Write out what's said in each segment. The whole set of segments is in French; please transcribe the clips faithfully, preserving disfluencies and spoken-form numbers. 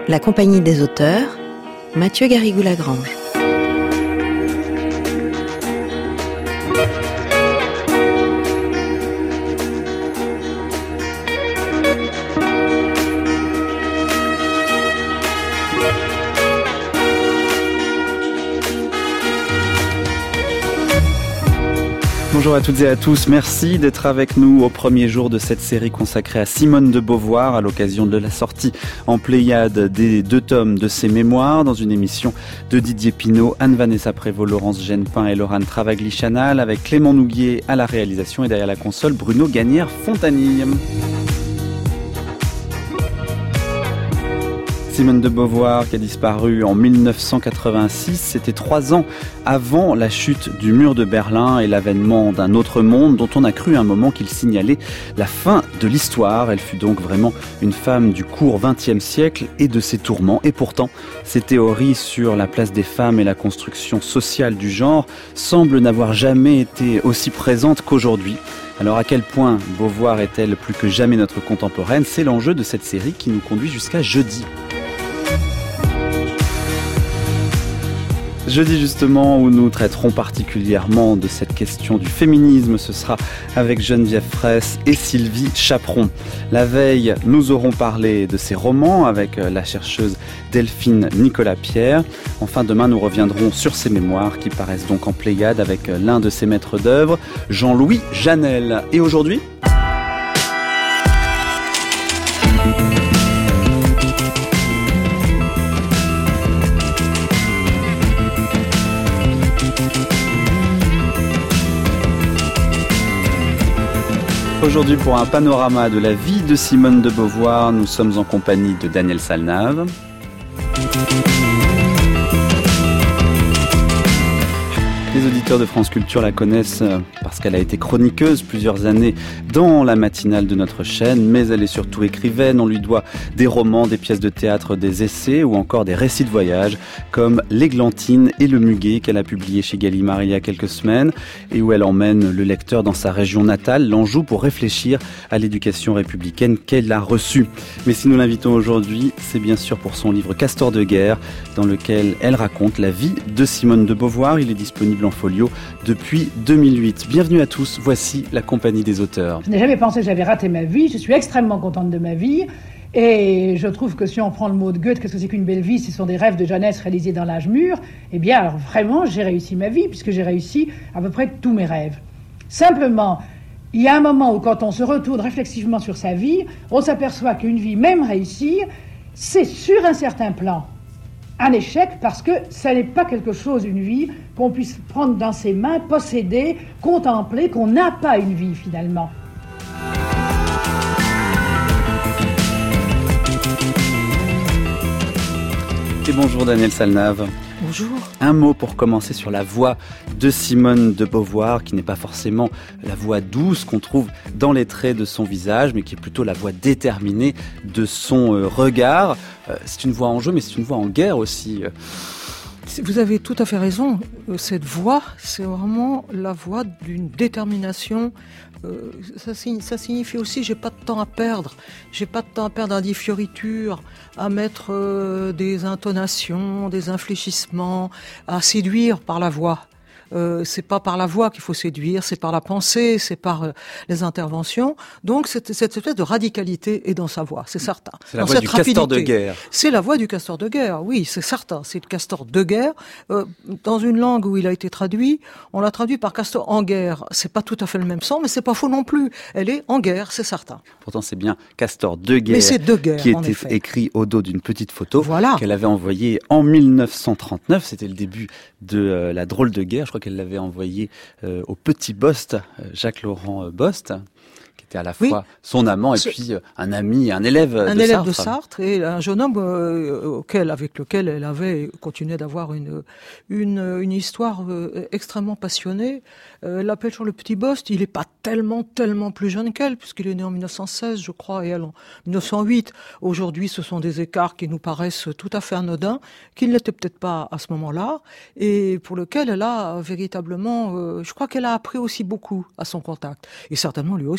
La compagnie des auteurs, Mathieu Garrigou-Lagrange. Bonjour à toutes et à tous, merci d'être avec nous au premier jour de cette série consacrée à Simone de Beauvoir à l'occasion de la sortie en Pléiade des deux tomes de ses mémoires dans une émission de Didier Pinault, Anne-Vanessa Prévost, Laurence Genepin et Laurent Travagli-Chanal avec Clément Nouguier à la réalisation et derrière la console Bruno Gagnère-Fontanille. Simone de Beauvoir qui a disparu en mille neuf cent quatre-vingt-six, c'était trois ans avant la chute du mur de Berlin et l'avènement d'un autre monde dont on a cru à un moment qu'il signalait la fin de l'histoire. Elle fut donc vraiment une femme du court vingtième siècle et de ses tourments. Et pourtant, ses théories sur la place des femmes et la construction sociale du genre semblent n'avoir jamais été aussi présentes qu'aujourd'hui. Alors à quel point Beauvoir est-elle plus que jamais notre contemporaine ? C'est l'enjeu de cette série qui nous conduit jusqu'à jeudi. Jeudi justement où nous traiterons particulièrement de cette question du féminisme, ce sera avec Geneviève Fraisse et Sylvie Chaperon. La veille, nous aurons parlé de ses romans avec la chercheuse Delphine Nicolas-Pierre. Enfin demain, nous reviendrons sur ses mémoires qui paraissent donc en Pléiade avec l'un de ses maîtres d'œuvre, Jean-Louis Janel. Et aujourd'hui ? Aujourd'hui, pour un panorama de la vie de Simone de Beauvoir, nous sommes en compagnie de Daniel Salnave. Les auditeurs de France Culture la connaissent parce qu'elle a été chroniqueuse plusieurs années dans la matinale de notre chaîne, mais elle est surtout écrivaine. On lui doit des romans, des pièces de théâtre, des essais ou encore des récits de voyage comme L'Églantine et le Muguet qu'elle a publié chez Gallimard il y a quelques semaines et où elle emmène le lecteur dans sa région natale, l'Anjou, pour réfléchir à l'éducation républicaine qu'elle a reçue. Mais si nous l'invitons aujourd'hui, c'est bien sûr pour son livre Castor de guerre, dans lequel elle raconte la vie de Simone de Beauvoir. Il est disponible en folio depuis deux mille huit. Bienvenue à tous, voici la compagnie des auteurs. Je n'ai jamais pensé que j'avais raté ma vie, je suis extrêmement contente de ma vie et je trouve que si on prend le mot de Goethe, qu'est-ce que c'est qu'une belle vie, ce sont des rêves de jeunesse réalisés dans l'âge mûr, eh bien alors vraiment j'ai réussi ma vie puisque j'ai réussi à peu près tous mes rêves. Simplement, il y a un moment où quand on se retourne réflexivement sur sa vie, on s'aperçoit qu'une vie même réussie, c'est sur un certain plan un échec parce que ça n'est pas quelque chose, une vie, qu'on puisse prendre dans ses mains, posséder, contempler, qu'on n'a pas une vie finalement. Et bonjour Daniel Salnave. Bonjour. Un mot pour commencer sur la voix de Simone de Beauvoir, qui n'est pas forcément la voix douce qu'on trouve dans les traits de son visage, mais qui est plutôt la voix déterminée de son euh, regard. Euh, c'est une voix en jeu, mais c'est une voix en guerre aussi. Vous avez tout à fait raison. Cette voix, c'est vraiment la voix d'une détermination. Euh, ça, ça signifie aussi, j'ai pas de temps à perdre. J'ai pas de temps à perdre à des fioritures, à mettre euh, des intonations, des infléchissements, à séduire par la voix. Euh, c'est pas par la voix qu'il faut séduire, c'est par la pensée, c'est par euh, les interventions. Donc cette, cette espèce de radicalité est dans sa voix, c'est certain. C'est la dans voix cette du rapidité. Castor de guerre. C'est la voix du Castor de guerre, oui, c'est certain. C'est le Castor de guerre. Euh, dans une langue où il a été traduit, on l'a traduit par Castor en guerre. C'est pas tout à fait le même sens, mais c'est pas faux non plus. Elle est en guerre, c'est certain. Pourtant, c'est bien Castor de guerre, mais c'est de guerre qui en était effet. écrit au dos d'une petite photo voilà. qu'elle avait envoyée en mille neuf cent trente-neuf. C'était le début de euh, la drôle de guerre. Je crois qu'elle l'avait envoyée Euh, au petit Bost, euh, Jacques-Laurent Bost, qui était à la fois oui. son amant et Ce... puis euh, un ami, un élève un de élève Sartre. de Sartre et un jeune homme euh, auquel, avec lequel elle avait continué d'avoir une une, une histoire euh, extrêmement passionnée. Euh, elle l'appelle sur le petit Bost. Il est pas tellement tellement plus jeune qu'elle puisqu'il est né en mille neuf cent seize, je crois, et elle en mille neuf cent huit. Aujourd'hui, ce sont des écarts qui nous paraissent tout à fait anodins, qui ne l'étaient peut-être pas à ce moment-là, et pour lequel elle a véritablement, euh, je crois qu'elle a appris aussi beaucoup à son contact, et certainement lui aussi.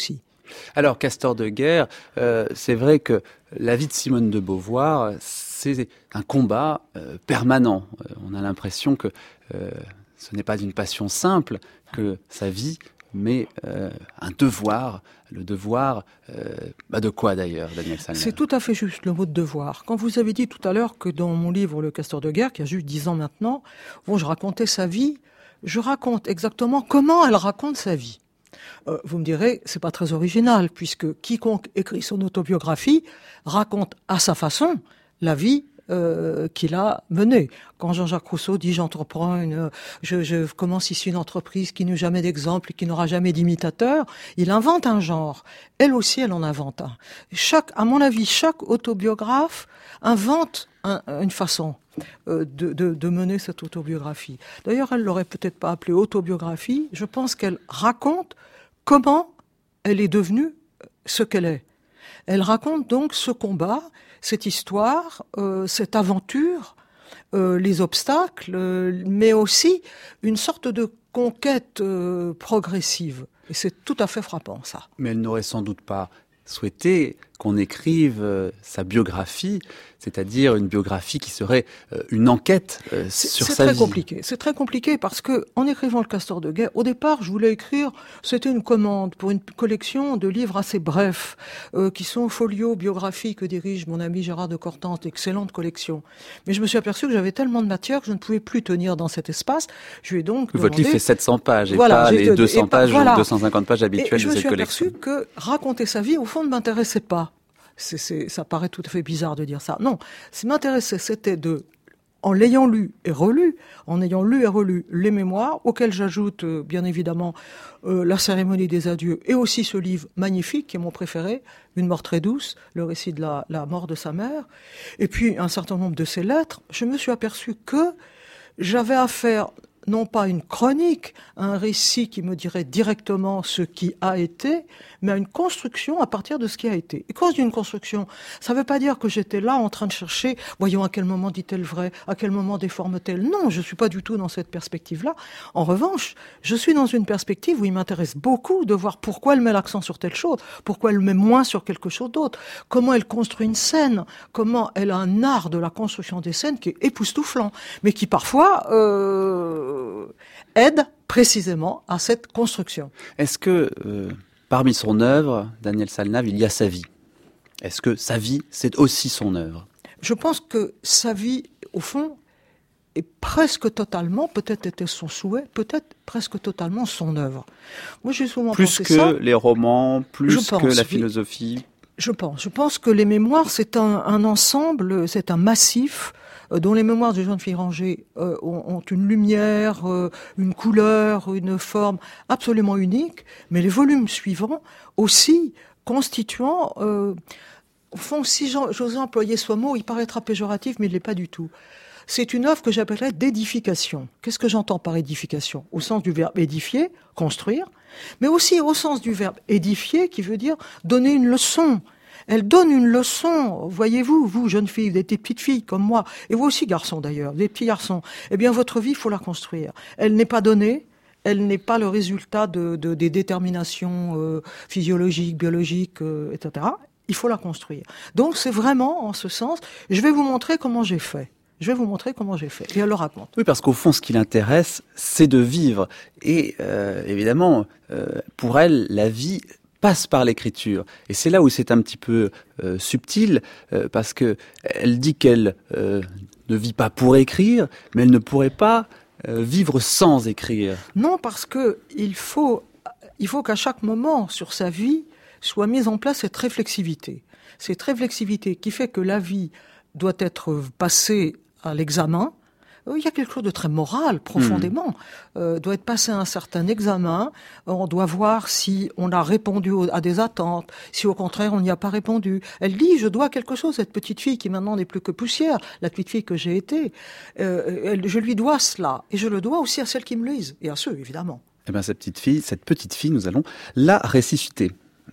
Alors, Castor de guerre, euh, c'est vrai que la vie de Simone de Beauvoir, c'est un combat euh, permanent. Euh, on a l'impression que euh, ce n'est pas une passion simple, que sa vie, mais euh, un devoir. Le devoir, euh, bah de quoi d'ailleurs, Daniel Salnave ? C'est tout à fait juste le mot de devoir. Quand vous avez dit tout à l'heure que dans mon livre Le Castor de guerre, qui a juste dix ans maintenant, bon, je racontais sa vie, je raconte exactement comment elle raconte sa vie. Euh, vous me direz, c'est pas très original, puisque quiconque écrit son autobiographie raconte à sa façon la vie Euh, qu'il a mené. Quand Jean-Jacques Rousseau dit j'entreprends une, je, je commence ici une entreprise qui n'eut jamais d'exemple, qui n'aura jamais d'imitateur, il invente un genre. Elle aussi, elle en invente un. Chaque, à mon avis, chaque autobiographe invente un, une façon euh, de, de, de mener cette autobiographie. D'ailleurs, elle l'aurait peut-être pas appelée autobiographie. Je pense qu'elle raconte comment elle est devenue ce qu'elle est. Elle raconte donc ce combat, cette histoire, euh, cette aventure, euh, les obstacles, euh, mais aussi une sorte de conquête euh, progressive. Et c'est tout à fait frappant, ça. Mais elle n'aurait sans doute pas souhaité qu'on écrive euh, sa biographie, c'est-à-dire une biographie qui serait euh, une enquête euh, sur c'est sa vie. C'est très compliqué. C'est très compliqué parce que, en écrivant Le Castor de guerre, au départ, je voulais écrire, c'était une commande pour une collection de livres assez brefs, euh, qui sont Folio Biographie que dirige mon ami Gérard de Cortante, excellente collection. Mais je me suis aperçu que j'avais tellement de matière que je ne pouvais plus tenir dans cet espace. Je lui ai donc Votre demandé... livre fait sept cents pages et voilà, pas les deux cents pas, pages voilà. ou deux cent cinquante pages habituelles de cette collection. Et je me suis aperçu que raconter sa vie, au fond, ne m'intéressait pas. C'est, c'est, ça paraît tout à fait bizarre de dire ça. Non, ce qui m'intéressait, c'était de, en l'ayant lu et relu, en ayant lu et relu les mémoires, auxquels j'ajoute euh, bien évidemment euh, La cérémonie des adieux et aussi ce livre magnifique qui est mon préféré, Une mort très douce, le récit de la, la mort de sa mère, et puis un certain nombre de ses lettres, je me suis aperçu que j'avais affaire non pas une chronique, un récit qui me dirait directement ce qui a été, mais à une construction à partir de ce qui a été. Et quand je dis une construction, ça ne veut pas dire que j'étais là en train de chercher, voyons à quel moment dit-elle vrai, à quel moment déforme-t-elle. Non, je ne suis pas du tout dans cette perspective-là. En revanche, je suis dans une perspective où il m'intéresse beaucoup de voir pourquoi elle met l'accent sur telle chose, pourquoi elle met moins sur quelque chose d'autre, comment elle construit une scène, comment elle a un art de la construction des scènes qui est époustouflant, mais qui parfois... Euh, aide précisément à cette construction. Est-ce que euh, parmi son œuvre, Daniel Salnave, il y a sa vie ? Est-ce que sa vie, c'est aussi son œuvre ? Je pense que sa vie, au fond, est presque totalement, peut-être était son souhait, peut-être presque totalement son œuvre. Moi, j'ai souvent plus pensé que ça. les romans, plus Je pense, que la oui. philosophie. Je pense. Je pense que les mémoires, c'est un, un ensemble, c'est un massif euh, dont les mémoires de Jean de Fieranger euh, ont, ont une lumière, euh, une couleur, une forme absolument unique, mais les volumes suivants aussi constituant, euh, au fond, si j'osais employer ce mot, il paraîtra péjoratif, mais il ne l'est pas du tout. C'est une œuvre que j'appellerais d'édification. Qu'est-ce que j'entends par édification ? Au sens du verbe édifier, construire, mais aussi au sens du verbe édifier, qui veut dire donner une leçon. Elle donne une leçon, voyez-vous, vous, jeunes filles, des petites filles comme moi, et vous aussi, garçons d'ailleurs, des petits garçons. Eh bien, votre vie, il faut la construire. Elle n'est pas donnée, elle n'est pas le résultat de, de, des déterminations euh, physiologiques, biologiques, euh, et cetera. Il faut la construire. Donc, c'est vraiment, en ce sens, je vais vous montrer comment j'ai fait. Je vais vous montrer comment j'ai fait. Et elle le raconte. Oui, parce qu'au fond, ce qui l'intéresse, c'est de vivre. Et euh, évidemment, euh, pour elle, la vie passe par l'écriture. Et c'est là où c'est un petit peu euh, subtil, euh, parce que elle dit qu'elle euh, ne vit pas pour écrire, mais elle ne pourrait pas euh, vivre sans écrire. Non, parce que il faut, il faut qu'à chaque moment sur sa vie soit mise en place cette réflexivité. Cette réflexivité qui fait que la vie doit être passée à l'examen. Il y a quelque chose de très moral, profondément. Mmh. Euh, doit être passé à un certain examen. On doit voir si on a répondu à des attentes, si au contraire on n'y a pas répondu. Elle dit, je dois quelque chose à cette petite fille qui maintenant n'est plus que poussière, la petite fille que j'ai été. Euh, elle, je lui dois cela. Et je le dois aussi à celles qui me le lisent. Et à ceux, évidemment. Eh bien, cette petite fille, cette petite fille, nous allons la ressusciter.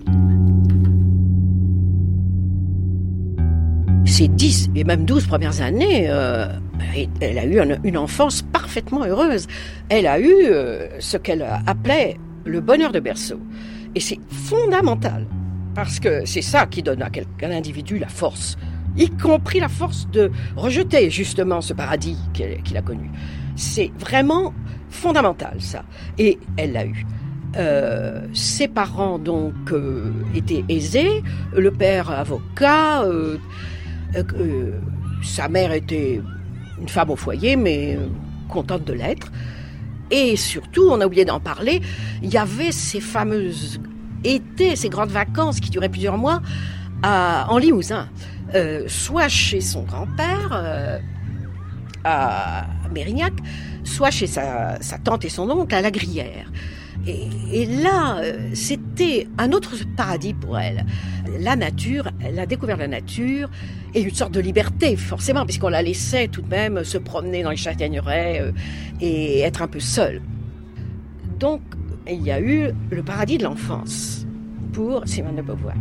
Ces dix et même douze premières années, euh, elle a eu une, une enfance parfaitement heureuse. Elle a eu euh, ce qu'elle appelait le bonheur de berceau. Et c'est fondamental, parce que c'est ça qui donne à, quel, à l'individu la force, y compris la force de rejeter justement ce paradis qu'il, qu'il a connu. C'est vraiment fondamental, ça. Et elle l'a eu. Euh, ses parents, donc, euh, étaient aisés. Le père, avocat. Euh, euh, sa mère était une femme au foyer, mais euh, contente de l'être. Et surtout, on a oublié d'en parler, il y avait ces fameuses étés, ces grandes vacances qui duraient plusieurs mois à, en Limousin. Euh, soit chez son grand-père, euh, à Mérignac, soit chez sa, sa tante et son oncle à La Grière. Et, et là, c'était un autre paradis pour elle. La nature, elle a découvert la nature et une sorte de liberté, forcément, puisqu'on la laissait tout de même se promener dans les châtaigneraies euh, et être un peu seule. Donc, il y a eu le paradis de l'enfance pour Simone de Beauvoir.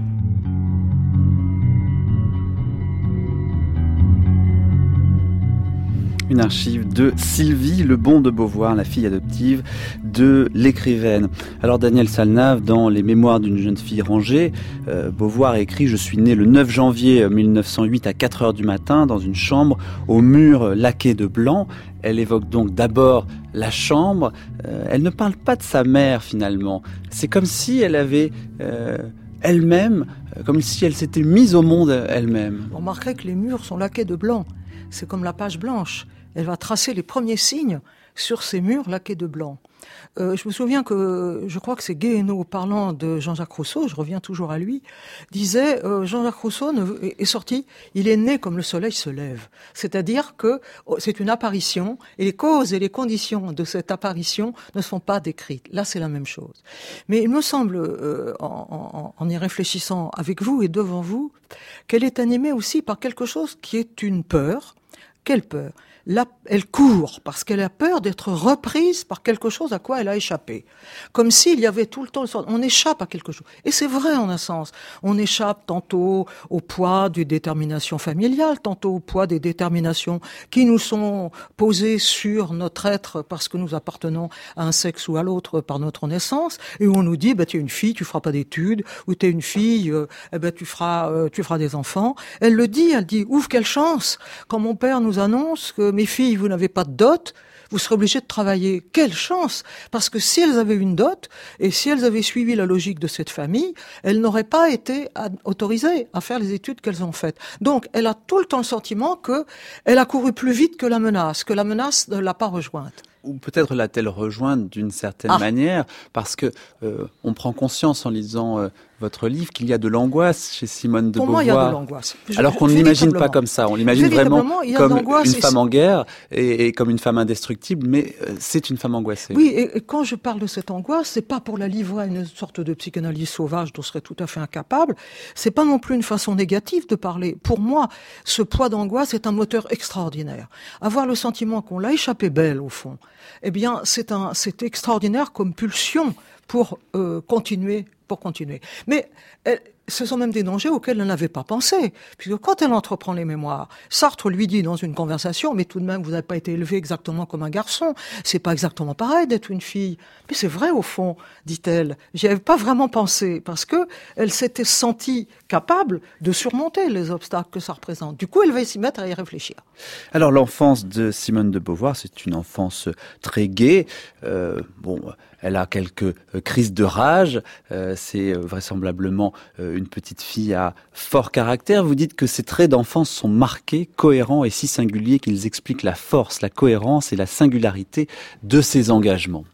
Une archive de Sylvie Lebon de Beauvoir, la fille adoptive de l'écrivaine. Alors Daniel Salnave, dans Les Mémoires d'une jeune fille rangée, euh, Beauvoir écrit « Je suis né le neuf janvier mille neuf cent huit à quatre heures du matin dans une chambre au mur laqué de blanc ». Elle évoque donc d'abord la chambre. Euh, elle ne parle pas de sa mère finalement. C'est comme si elle avait... Euh, elle-même, comme si elle s'était mise au monde elle-même. On remarquerait que les murs sont laqués de blanc. C'est comme la page blanche. Elle va tracer les premiers signes sur ces murs laqués de blanc. Euh, je me souviens que, je crois que c'est Guéhenno, parlant de Jean-Jacques Rousseau, je reviens toujours à lui, disait, euh, Jean-Jacques Rousseau ne, est, est sorti, il est né comme le soleil se lève. C'est-à-dire que c'est une apparition, et les causes et les conditions de cette apparition ne sont pas décrites. Là, c'est la même chose. Mais il me semble, euh, en, en, en y réfléchissant avec vous et devant vous, qu'elle est animée aussi par quelque chose qui est une peur. Quelle peur ? Là, elle court parce qu'elle a peur d'être reprise par quelque chose à quoi elle a échappé. Comme s'il y avait tout le temps le sort. On échappe à quelque chose. Et c'est vrai en un sens. On échappe tantôt au poids des déterminations familiales, tantôt au poids des déterminations qui nous sont posées sur notre être parce que nous appartenons à un sexe ou à l'autre par notre naissance. Et où on nous dit, bah, tu es une fille, tu feras pas d'études, ou tu es une fille, euh, eh ben, tu feras, euh, tu feras des enfants. Elle le dit, elle dit, ouf, quelle chance! Quand mon père nous annonce que mes filles, vous n'avez pas de dot, vous serez obligés de travailler. Quelle chance! Parce que si elles avaient une dot, et si elles avaient suivi la logique de cette famille, elles n'auraient pas été autorisées à faire les études qu'elles ont faites. Donc, elle a tout le temps le sentiment que elle a couru plus vite que la menace, que la menace ne l'a pas rejointe. Ou peut-être l'a-t-elle rejointe d'une certaine ah. manière, parce que euh, on prend conscience en lisant euh, votre livre qu'il y a de l'angoisse chez Simone de Pour Beauvoir. Pour moi, il y a de l'angoisse. Je, Alors qu'on ne l'imagine pas comme ça. On l'imagine vraiment comme une femme en guerre et, et comme une femme indestructible, mais euh, c'est une femme angoissée. Oui, et, et quand je parle de cette angoisse, c'est pas pour la livrer à une sorte de psychanalyse sauvage dont je serais tout à fait incapable. C'est pas non plus une façon négative de parler. Pour moi, ce poids d'angoisse est un moteur extraordinaire. Avoir le sentiment qu'on l'a échappé belle, au fond, eh bien, c'est un, c'est extraordinaire comme pulsion pour euh, continuer, pour continuer. Mais elle, ce sont même des dangers auxquels elle n'avait pas pensé. Puisque quand elle entreprend les mémoires, Sartre lui dit dans une conversation, mais tout de même, vous n'avez pas été élevé exactement comme un garçon. C'est pas exactement pareil d'être une fille. Mais c'est vrai, au fond, dit-elle. J'y avais pas vraiment pensé. Parce que elle s'était sentie capable de surmonter les obstacles que ça représente. Du coup, elle va s'y mettre à y réfléchir. Alors, l'enfance de Simone de Beauvoir, c'est une enfance très gaie. Euh, bon, elle a quelques euh, crises de rage. Euh, c'est euh, vraisemblablement euh, une petite fille à fort caractère. Vous dites que ses traits d'enfance sont marqués, cohérents et si singuliers qu'ils expliquent la force, la cohérence et la singularité de ses engagements.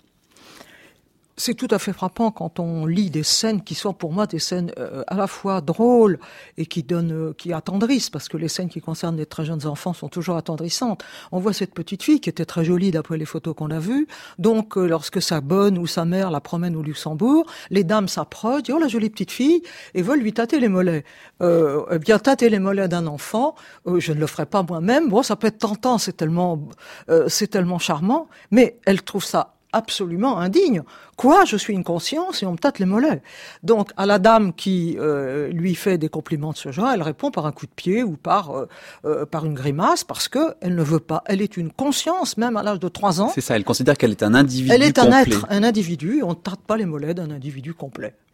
C'est tout à fait frappant quand on lit des scènes qui sont pour moi des scènes euh, à la fois drôles et qui donnent, euh, qui attendrissent, parce que les scènes qui concernent les très jeunes enfants sont toujours attendrissantes. On voit cette petite fille qui était très jolie d'après les photos qu'on a vues. Donc, euh, lorsque sa bonne ou sa mère la promène au Luxembourg, les dames s'approchent, disent « Oh, la jolie petite fille !» et veulent lui tâter les mollets. Euh, eh bien, tâter les mollets d'un enfant, euh, je ne le ferai pas moi-même. Bon, ça peut être tentant, c'est tellement, euh, c'est tellement charmant, mais elle trouve ça absolument indigne. Quoi, je suis une conscience et on me tâte les mollets. Donc, à la dame qui euh, lui fait des compliments de ce genre, elle répond par un coup de pied ou par euh, euh, par une grimace parce que elle ne veut pas. Elle est une conscience, même à l'âge de trois ans. C'est ça, elle considère qu'elle est un individu complet. Elle est complet. un être, un individu, et on ne tâte pas les mollets d'un individu complet.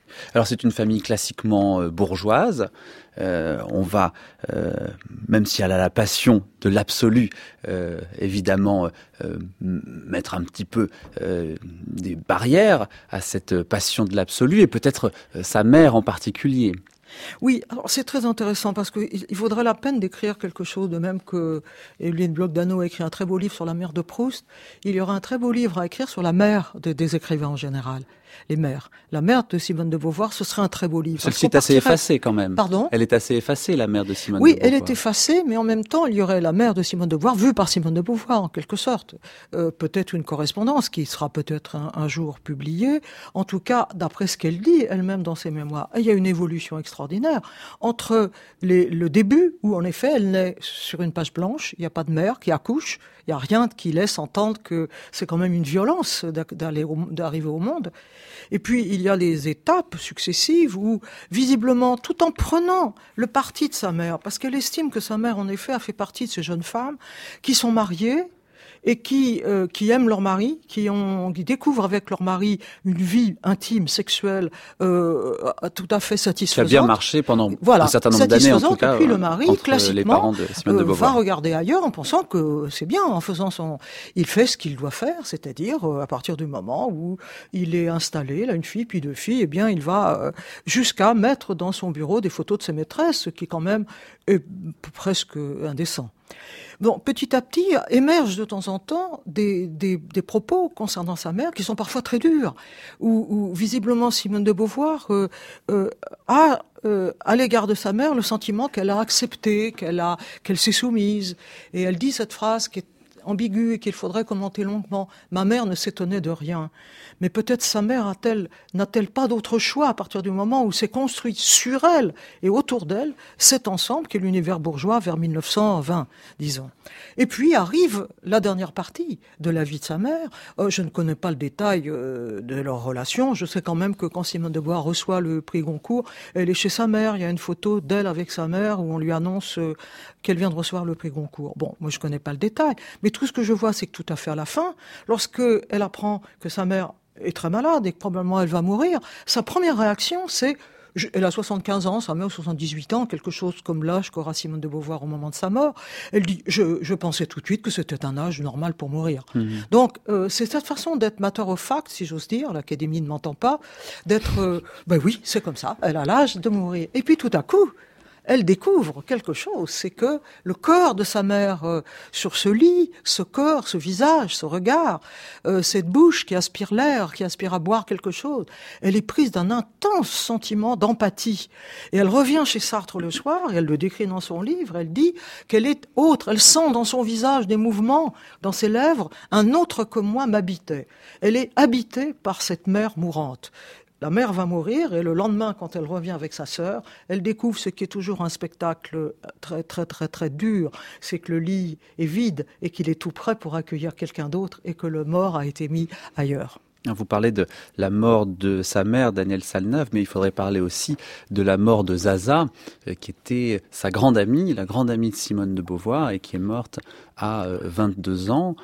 Alors c'est une famille classiquement euh, bourgeoise. Euh, on va, euh, même si elle a la passion de l'absolu, euh, évidemment euh, mettre un petit peu euh, des barrières à cette passion de l'absolu, et peut-être euh, sa mère en particulier. Oui, alors c'est très intéressant parce qu'il vaudrait la peine d'écrire quelque chose, de même que Evelyne Bloch-Dano a écrit un très beau livre sur la mère de Proust. Il y aura un très beau livre à écrire sur la mère de, des écrivains en général, les mères. La mère de Simone de Beauvoir, ce serait un très beau livre. Celle-ci est assez partirait... effacée quand même. Pardon ? Elle est assez effacée, la mère de Simone oui, de Beauvoir. Oui, elle est effacée, mais en même temps, il y aurait la mère de Simone de Beauvoir, vue par Simone de Beauvoir, en quelque sorte. Euh, peut-être une correspondance qui sera peut-être un, un jour publiée. En tout cas, d'après ce qu'elle dit elle-même dans ses mémoires, il y a une évolution extraordinaire entre les, le début, où en effet, elle naît sur une page blanche, il n'y a pas de mère qui accouche, il n'y a rien qui laisse entendre que c'est quand même une violence d'aller au, d'arriver au monde. Et puis, il y a les étapes successives où, visiblement, tout en prenant le parti de sa mère, parce qu'elle estime que sa mère, en effet, a fait partie de ces jeunes femmes qui sont mariées, et qui euh, qui aiment leur mari, qui ont qui découvrent avec leur mari une vie intime, sexuelle euh, tout à fait satisfaisante. Qui a bien marché pendant voilà, un certain nombre d'années en tout cas. Et puis le mari, entre classiquement, les parents de Simone de Beauvoir. Euh, va regarder ailleurs en pensant que c'est bien, en faisant son, il fait ce qu'il doit faire, c'est-à-dire euh, à partir du moment où il est installé, il a une fille puis deux filles, eh bien il va euh, jusqu'à mettre dans son bureau des photos de ses maîtresses, ce qui quand même est presque indécent. Bon, petit à petit, émergent de temps en temps des, des, des propos concernant sa mère qui sont parfois très durs, où, où visiblement Simone de Beauvoir euh, euh, a, euh, à l'égard de sa mère, le sentiment qu'elle a accepté, qu'elle a, qu'elle s'est soumise. Et elle dit cette phrase qui est ambiguë et qu'il faudrait commenter longuement. Ma mère ne s'étonnait de rien. Mais peut-être sa mère a-t-elle, n'a-t-elle pas d'autre choix à partir du moment où s'est construit sur elle et autour d'elle cet ensemble qui est l'univers bourgeois vers mille neuf cent vingt, disons. Et puis arrive la dernière partie de la vie de sa mère. Euh, je ne connais pas le détail euh, de leur relation. Je sais quand même que quand Simone de Beauvoir reçoit le prix Goncourt, elle est chez sa mère. Il y a une photo d'elle avec sa mère où on lui annonce euh, qu'elle vient de recevoir le prix Goncourt. Bon, moi je connais pas le détail, mais tout ce que je vois, c'est que tout à fait à la fin, lorsque elle apprend que sa mère est très malade et que probablement elle va mourir, sa première réaction, c'est, je, elle a soixante-quinze ans, sa mère a soixante-dix-huit ans, quelque chose comme l'âge qu'aura Simone de Beauvoir au moment de sa mort. Elle dit, je, je pensais tout de suite que c'était un âge normal pour mourir. Mmh. Donc, euh, c'est cette façon d'être matter of fact, si j'ose dire, l'Académie ne m'entend pas, d'être, euh, ben oui, c'est comme ça, elle a l'âge de mourir. Et puis tout à coup, elle découvre quelque chose, c'est que le corps de sa mère euh, sur ce lit, ce corps, ce visage, ce regard, euh, cette bouche qui aspire l'air, qui aspire à boire quelque chose, elle est prise d'un intense sentiment d'empathie. Et elle revient chez Sartre le soir, et elle le décrit dans son livre, elle dit qu'elle est autre, elle sent dans son visage des mouvements, dans ses lèvres, un autre que moi m'habitait. Elle est habitée par cette mère mourante. La mère va mourir et le lendemain, quand elle revient avec sa sœur, elle découvre ce qui est toujours un spectacle très, très, très, très dur. C'est que le lit est vide et qu'il est tout prêt pour accueillir quelqu'un d'autre et que le mort a été mis ailleurs. Vous parlez de la mort de sa mère, Danielle Salnave, mais il faudrait parler aussi de la mort de Zaza, qui était sa grande amie, la grande amie de Simone de Beauvoir et qui est morte à vingt-deux ans.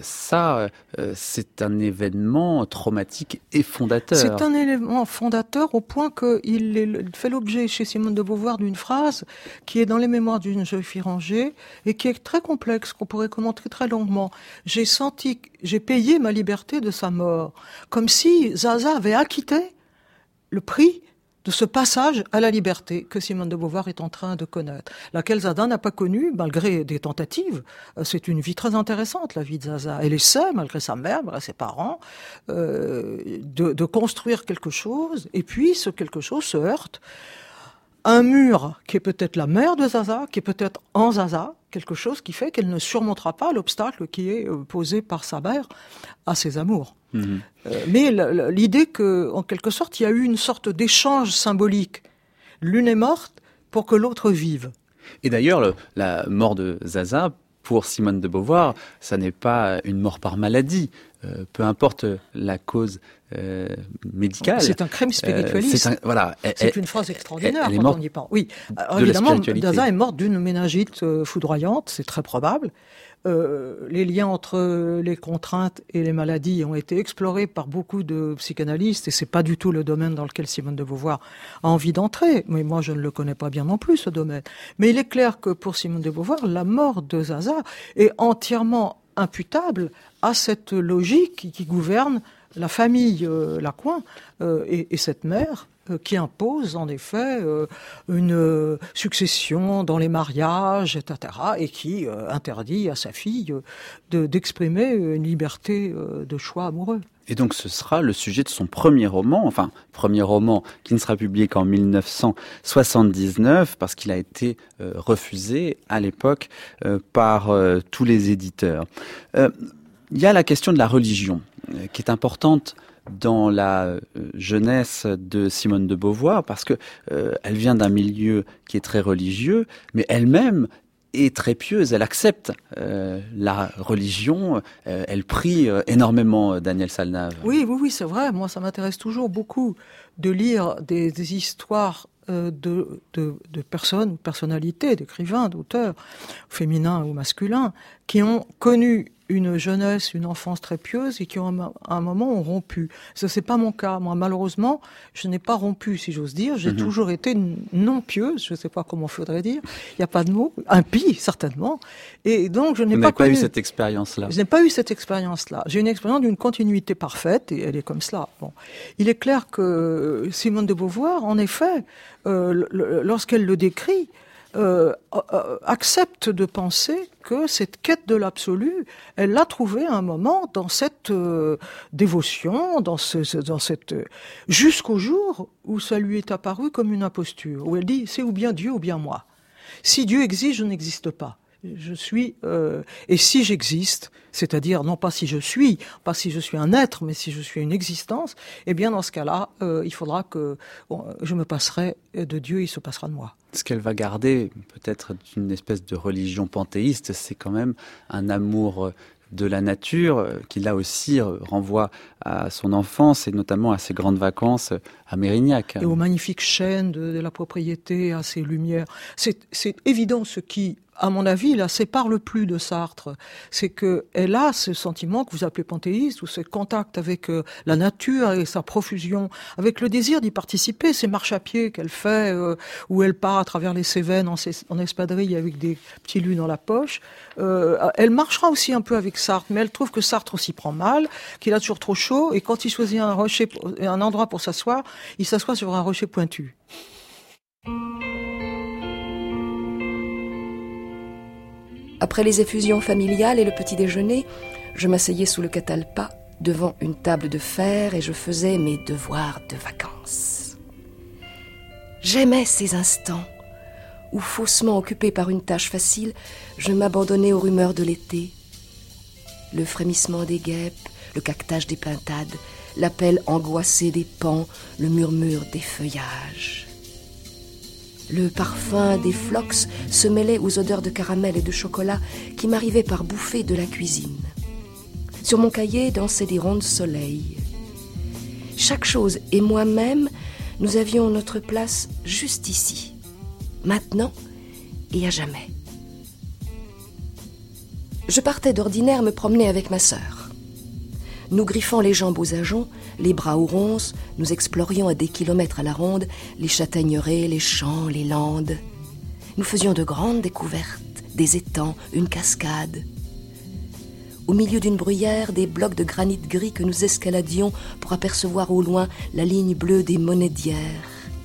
Ça, c'est un événement traumatique et fondateur. C'est un élément fondateur au point qu'il fait l'objet chez Simone de Beauvoir d'une phrase qui est dans les mémoires d'une jeune fille rangée et qui est très complexe, qu'on pourrait commenter très longuement. J'ai senti, j'ai payé ma liberté de sa mort, comme si Zaza avait acquitté le prix de ce passage à la liberté que Simone de Beauvoir est en train de connaître, laquelle Zaza n'a pas connue, malgré des tentatives. C'est une vie très intéressante, la vie de Zaza. Elle essaie, malgré sa mère, malgré ses parents, euh, de, de construire quelque chose, et puis ce quelque chose se heurte à un mur qui est peut-être la mère de Zaza, qui est peut-être en Zaza, quelque chose qui fait qu'elle ne surmontera pas l'obstacle qui est posé par sa mère à ses amours. Mmh. Euh, mais l'idée que, en quelque sorte, il y a eu une sorte d'échange symbolique. L'une est morte pour que l'autre vive. Et d'ailleurs, le, la mort de Zaza, pour Simone de Beauvoir, ça n'est pas une mort par maladie. Euh, peu importe la cause euh, médicale. C'est un crime spiritualiste. Euh, c'est un, voilà, elle, c'est une phrase extraordinaire elle, elle quand on y parle. Oui, alors, de évidemment, Daza est morte d'une méningite euh, foudroyante, c'est très probable. Euh, les liens entre les contraintes et les maladies ont été explorés par beaucoup de psychanalystes et c'est pas du tout le domaine dans lequel Simone de Beauvoir a envie d'entrer. Mais moi, je ne le connais pas bien non plus, ce domaine. Mais il est clair que pour Simone de Beauvoir, la mort de Zaza est entièrement imputable à cette logique qui, qui gouverne la famille euh, Lacouin euh, et, et cette mère euh, qui impose en effet euh, une euh, succession dans les mariages, et cetera, et qui euh, interdit à sa fille euh, de, d'exprimer une liberté euh, de choix amoureux. Et donc ce sera le sujet de son premier roman, enfin premier roman qui ne sera publié qu'en mille neuf cent soixante-dix-neuf parce qu'il a été euh, refusé à l'époque euh, par euh, tous les éditeurs. Euh, il y a la question de la religion euh, qui est importante dans la euh, jeunesse de Simone de Beauvoir parce que euh, elle vient d'un milieu qui est très religieux, mais elle-même est très pieuse, elle accepte euh, la religion, euh, elle prie euh, énormément, euh, Danielle Salnave. Oui, oui, oui, c'est vrai. Moi, ça m'intéresse toujours beaucoup de lire des, des histoires euh, de, de, de personnes, personnalités, d'écrivains, d'auteurs, féminins ou masculins, qui ont connu une jeunesse, une enfance très pieuse et qui ont à un moment ont rompu. Ça, c'est pas mon cas. Moi, malheureusement, je n'ai pas rompu, si j'ose dire. J'ai mmh. toujours été non pieuse. Je ne sais pas comment faudrait dire. Il n'y a pas de mot. Impie, certainement. Et donc, je n'ai Vous pas, pas connu... eu cette expérience-là. Je n'ai pas eu cette expérience-là. J'ai une expérience d'une continuité parfaite et elle est comme cela. Bon. Il est clair que Simone de Beauvoir, en effet, euh, lorsqu'elle le décrit, Euh, euh, accepte de penser que cette quête de l'absolu, elle l'a trouvée à un moment dans cette euh, dévotion, dans, ce, dans cette euh, jusqu'au jour où ça lui est apparu comme une imposture, où elle dit c'est ou bien Dieu ou bien moi. Si Dieu existe, je n'existe pas. Je suis euh, et si j'existe, c'est-à-dire non pas si je suis, pas si je suis un être, mais si je suis une existence, eh bien dans ce cas-là, euh, il faudra que bon, je me passerai de Dieu, il se passera de moi. Ce qu'elle va garder, peut-être d'une espèce de religion panthéiste, c'est quand même un amour de la nature qui là aussi renvoie à son enfance et notamment à ses grandes vacances à Mérignac. Et aux magnifiques chênes de, de la propriété, à ses lumières. C'est, c'est évident ce qui, à mon avis, la sépare le plus de Sartre. C'est qu'elle a ce sentiment que vous appelez panthéiste, ou ce contact avec euh, la nature et sa profusion, avec le désir d'y participer, ces marches à pied qu'elle fait, euh, où elle part à travers les Cévennes en, en espadrille avec des petits lus dans la poche. Euh, elle marchera aussi un peu avec Sartre, mais elle trouve que Sartre s'y prend mal, qu'il a toujours trop chaud, et quand il choisit un rocher, un endroit pour s'asseoir, il s'assoit sur un rocher pointu. Après les effusions familiales et le petit déjeuner, je m'asseyais sous le catalpa devant une table de fer et je faisais mes devoirs de vacances. J'aimais ces instants où, faussement occupé par une tâche facile, je m'abandonnais aux rumeurs de l'été. Le frémissement des guêpes, le caquetage des pintades, l'appel angoissé des paons, le murmure des feuillages. Le parfum des phlox se mêlait aux odeurs de caramel et de chocolat qui m'arrivaient par bouffées de la cuisine. Sur mon cahier dansaient des ronds de soleil. Chaque chose et moi-même, nous avions notre place juste ici, maintenant et à jamais. Je partais d'ordinaire me promener avec ma sœur. Nous griffant les jambes aux ajoncs, les bras aux ronces, nous explorions à des kilomètres à la ronde les châtaigneraies, les champs, les landes. Nous faisions de grandes découvertes, des étangs, une cascade. Au milieu d'une bruyère, des blocs de granit gris que nous escaladions pour apercevoir au loin la ligne bleue des monédières.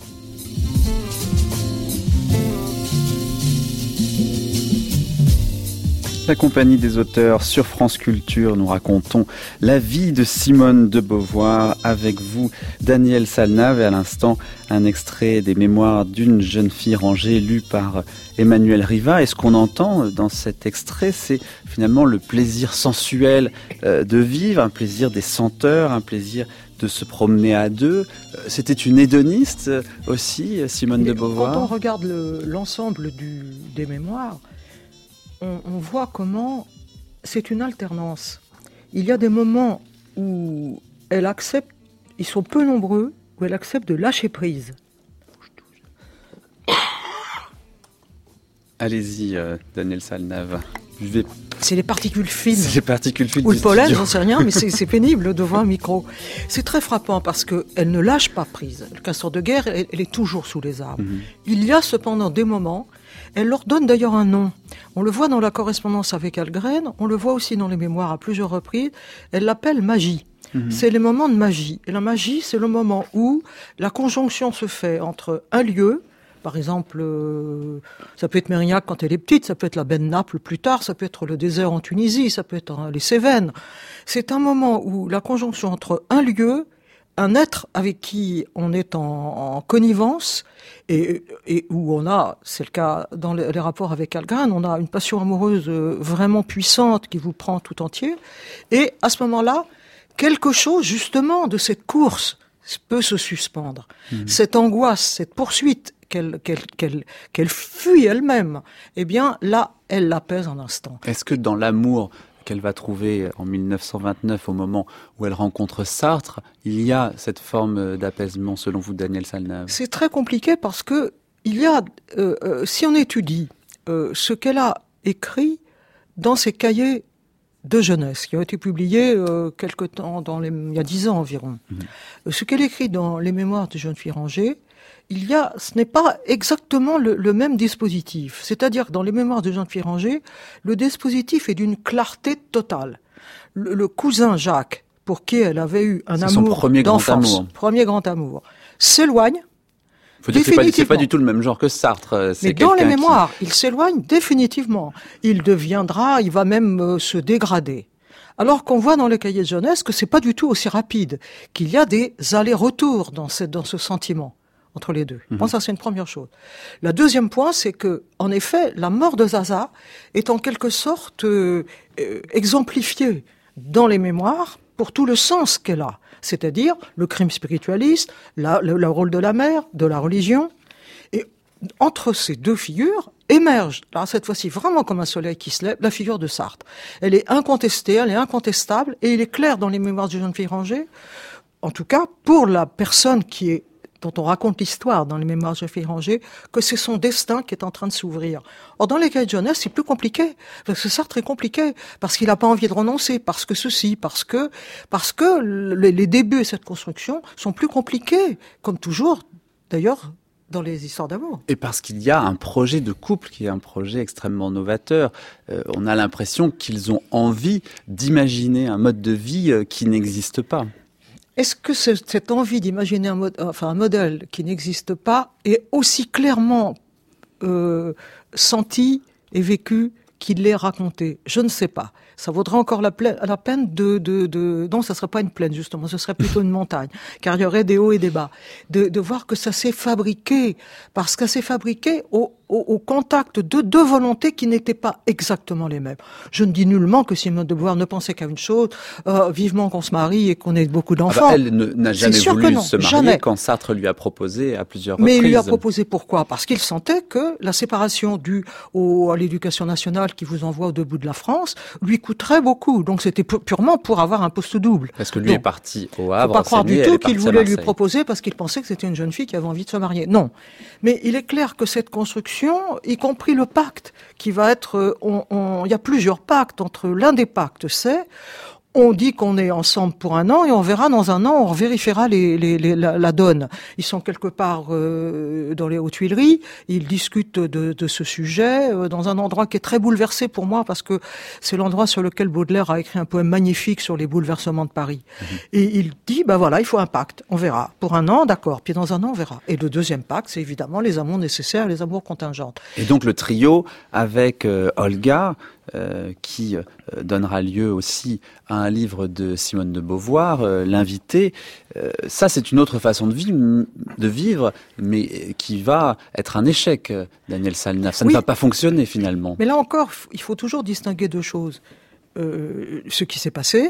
La compagnie des auteurs sur France Culture, nous racontons la vie de Simone de Beauvoir avec vous, Danielle Salnave, et à l'instant un extrait des mémoires d'une jeune fille rangée lu par Emmanuel Riva. Et ce qu'on entend dans cet extrait, c'est finalement le plaisir sensuel de vivre, un plaisir des senteurs, un plaisir de se promener à deux. C'était une hédoniste aussi, Simone de Beauvoir. Quand on regarde le, l'ensemble du, des mémoires, On, on voit comment c'est une alternance. Il y a des moments où elle accepte ils sont peu nombreux où elle accepte de lâcher prise. Allez-y, euh, Daniel Salnave. Buvez. C'est les particules fines. C'est les particules fines. Ou le pollen, studio. j'en sais rien, mais c'est, c'est pénible devant un micro. C'est très frappant parce qu'elle ne lâche pas prise. Le castor de guerre, elle, elle est toujours sous les arbres. Mm-hmm. Il y a cependant des moments, elle leur donne d'ailleurs un nom. On le voit dans la correspondance avec Algren, on le voit aussi dans les mémoires à plusieurs reprises. Elle l'appelle magie. Mmh. C'est les moments de magie. Et la magie, c'est le moment où la conjonction se fait entre un lieu, par exemple, euh, ça peut être Mérignac quand elle est petite, ça peut être la baie de Naples plus tard, ça peut être le désert en Tunisie, ça peut être hein, les Cévennes. C'est un moment où la conjonction entre un lieu, un être avec qui on est en, en connivence et, et où on a, c'est le cas dans les, les rapports avec Algren, on a une passion amoureuse vraiment puissante qui vous prend tout entier. Et à ce moment-là, quelque chose justement de cette course peut se suspendre. Mmh. Cette angoisse, cette poursuite qu'elle, qu'elle, qu'elle, qu'elle fuit elle-même, eh bien là, elle l'apaise un instant. Est-ce que dans l'amour qu'elle va trouver en mille neuf cent vingt-neuf, au moment où elle rencontre Sartre, il y a cette forme d'apaisement, selon vous, Daniel Salnave? C'est très compliqué parce que il y a, euh, euh, si on étudie euh, ce qu'elle a écrit dans ses cahiers de jeunesse, qui ont été publiés euh, quelque temps, dans les, il y a dix ans environ, mmh. ce qu'elle écrit dans les mémoires de jeune fille rangée, il y a, ce n'est pas exactement le, le même dispositif. C'est-à-dire que dans les mémoires de Jean de Firanger, le dispositif est d'une clarté totale. Le, le cousin Jacques, pour qui elle avait eu un c'est amour son premier d'enfance, grand amour. premier grand amour, s'éloigne. Faut dire que c'est pas, c'est pas du tout le même genre que Sartre. C'est mais dans les mémoires, qui... il s'éloigne définitivement. Il deviendra, il va même euh, se dégrader. Alors qu'on voit dans les cahiers de jeunesse que c'est pas du tout aussi rapide, qu'il y a des allers-retours dans, cette, dans ce sentiment entre les deux. Mmh. Bon, ça c'est une première chose. La deuxième point, c'est que, en effet, la mort de Zaza est en quelque sorte euh, euh, exemplifiée dans les mémoires pour tout le sens qu'elle a, c'est-à-dire le crime spiritualiste, la, le, le rôle de la mère, de la religion. Et entre ces deux figures émerge, là cette fois-ci vraiment comme un soleil qui se lève, la figure de Sartre. Elle est incontestée, elle est incontestable, et il est clair dans les mémoires de Jean de Firanger, en tout cas pour la personne qui est dont on raconte l'histoire dans les mémoires de Firanger, que c'est son destin qui est en train de s'ouvrir. Or, dans les cahiers de jeunesse, c'est plus compliqué, parce que Sartre est compliqué, parce qu'il n'a pas envie de renoncer, parce que ceci, parce que, parce que les, les débuts de cette construction sont plus compliqués, comme toujours, d'ailleurs, dans les histoires d'amour. Et parce qu'il y a un projet de couple qui est un projet extrêmement novateur. Euh, on a l'impression qu'ils ont envie d'imaginer un mode de vie euh, qui n'existe pas. Est-ce que ce, cette envie d'imaginer un, mode, enfin, un modèle qui n'existe pas est aussi clairement euh, senti et vécu qu'il l'est raconté? Je ne sais pas. Ça vaudrait encore la, pla- la peine de, de, de... Non, ça ne serait pas une plaine, justement. Ce serait plutôt une montagne. Car il y aurait des hauts et des bas. De, de voir que ça s'est fabriqué. Parce que ça s'est fabriqué au, au, au contact de deux volontés qui n'étaient pas exactement les mêmes. Je ne dis nullement que Simone de Beauvoir ne pensait qu'à une chose, euh, vivement qu'on se marie et qu'on ait beaucoup d'enfants. Ah bah elle ne, n'a jamais voulu se marier jamais. Quand Sartre lui a proposé à plusieurs Mais reprises. Mais il lui a proposé pourquoi? Parce qu'il sentait que la séparation due au, à l'éducation nationale qui vous envoie au deux bouts de la France lui coûterait beaucoup. Donc c'était purement pour avoir un poste double. Parce que lui Donc, est parti au Havre. Faut pas croire du tout qu'il voulait lui Marseille. proposer parce qu'il pensait que c'était une jeune fille qui avait envie de se marier. Non. Mais il est clair que cette construction, y compris le pacte, qui va être, on, on, il y a plusieurs pactes. Entre l'un des pactes, c'est on dit qu'on est ensemble pour un an et on verra dans un an, on vérifiera les, les, les, la, la donne. Ils sont quelque part euh, dans les Hautes-Tuileries, ils discutent de, de ce sujet euh, dans un endroit qui est très bouleversé pour moi parce que c'est l'endroit sur lequel Baudelaire a écrit un poème magnifique sur les bouleversements de Paris. Mmh. Et il dit, ben voilà, il faut un pacte, on verra. Pour un an, d'accord, puis dans un an, on verra. Et le deuxième pacte, c'est évidemment les amours nécessaires, les amours contingentes. Et donc le trio avec euh, Olga, Euh, qui euh, donnera lieu aussi à un livre de Simone de Beauvoir, euh, L'invité. Euh, ça, c'est une autre façon de vivre, de vivre, mais qui va être un échec, Daniel Salnave. Ça oui. ne va pas fonctionner finalement. Mais là encore, il faut toujours distinguer deux choses. Euh, ce qui s'est passé,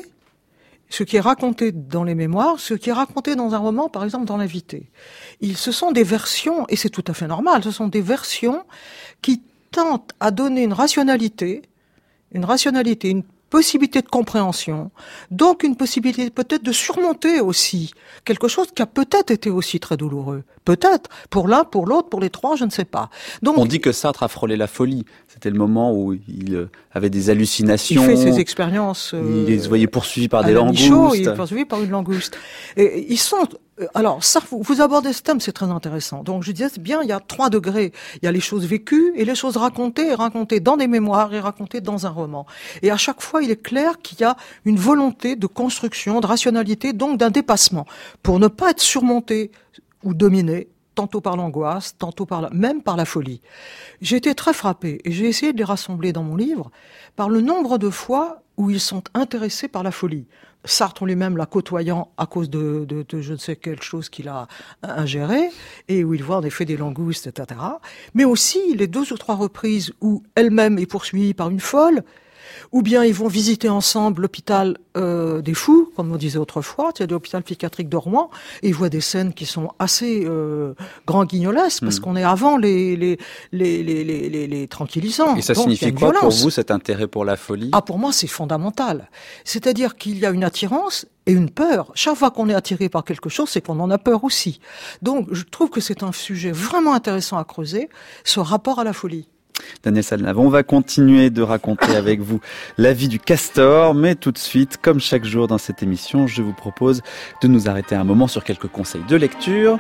ce qui est raconté dans les mémoires, ce qui est raconté dans un roman, par exemple dans L'Invité. Ils, ce sont des versions, et c'est tout à fait normal, ce sont des versions qui tentent à donner une rationalité, une rationalité, une possibilité de compréhension, donc une possibilité peut-être de surmonter aussi quelque chose qui a peut-être été aussi très douloureux. Peut-être, pour l'un, pour l'autre, pour les trois, je ne sais pas. Donc, on dit que Sartre a frôlé la folie. C'était le moment où il avait des hallucinations. Il fait ses expériences. Euh, il se voyait poursuivi par des langoustes. langoustes. Il est poursuivi par une langouste. Et ils sont... Alors, ça, vous abordez ce thème, c'est très intéressant. Donc, je disais, c'est bien, il y a trois degrés. Il y a les choses vécues et les choses racontées, et racontées dans des mémoires et racontées dans un roman. Et à chaque fois, il est clair qu'il y a une volonté de construction, de rationalité, donc d'un dépassement, pour ne pas être surmonté ou dominé, tantôt par l'angoisse, tantôt par la, même par la folie. J'ai été très frappée, et j'ai essayé de les rassembler dans mon livre, par le nombre de fois où ils sont intéressés par la folie. Sartre lui-même la côtoyant à cause de, de, de je ne sais quelle chose qu'il a ingéré, et où il voit en effet des langoustes, et cetera. Mais aussi les deux ou trois reprises où elle-même est poursuivie par une folle, ou bien ils vont visiter ensemble l'hôpital euh, des fous, comme on disait autrefois, c'est l'hôpital psychiatrique de Rouen, et ils voient des scènes qui sont assez euh, grand guignolesques, parce mmh. qu'on est avant les les les les les, les, les tranquillisants. Et ça donc, signifie quoi pour vous, cet intérêt pour la folie ? Ah, pour moi, c'est fondamental. C'est-à-dire qu'il y a une attirance et une peur. Chaque fois qu'on est attiré par quelque chose, c'est qu'on en a peur aussi. Donc, je trouve que c'est un sujet vraiment intéressant à creuser, ce rapport à la folie. Daniel Salnave, on va continuer de raconter avec vous la vie du castor, mais tout de suite, comme chaque jour dans cette émission, je vous propose de nous arrêter un moment sur quelques conseils de lecture.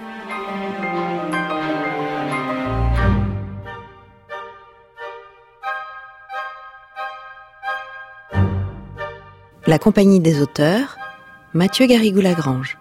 La compagnie des auteurs, Mathieu Garrigou-Lagrange.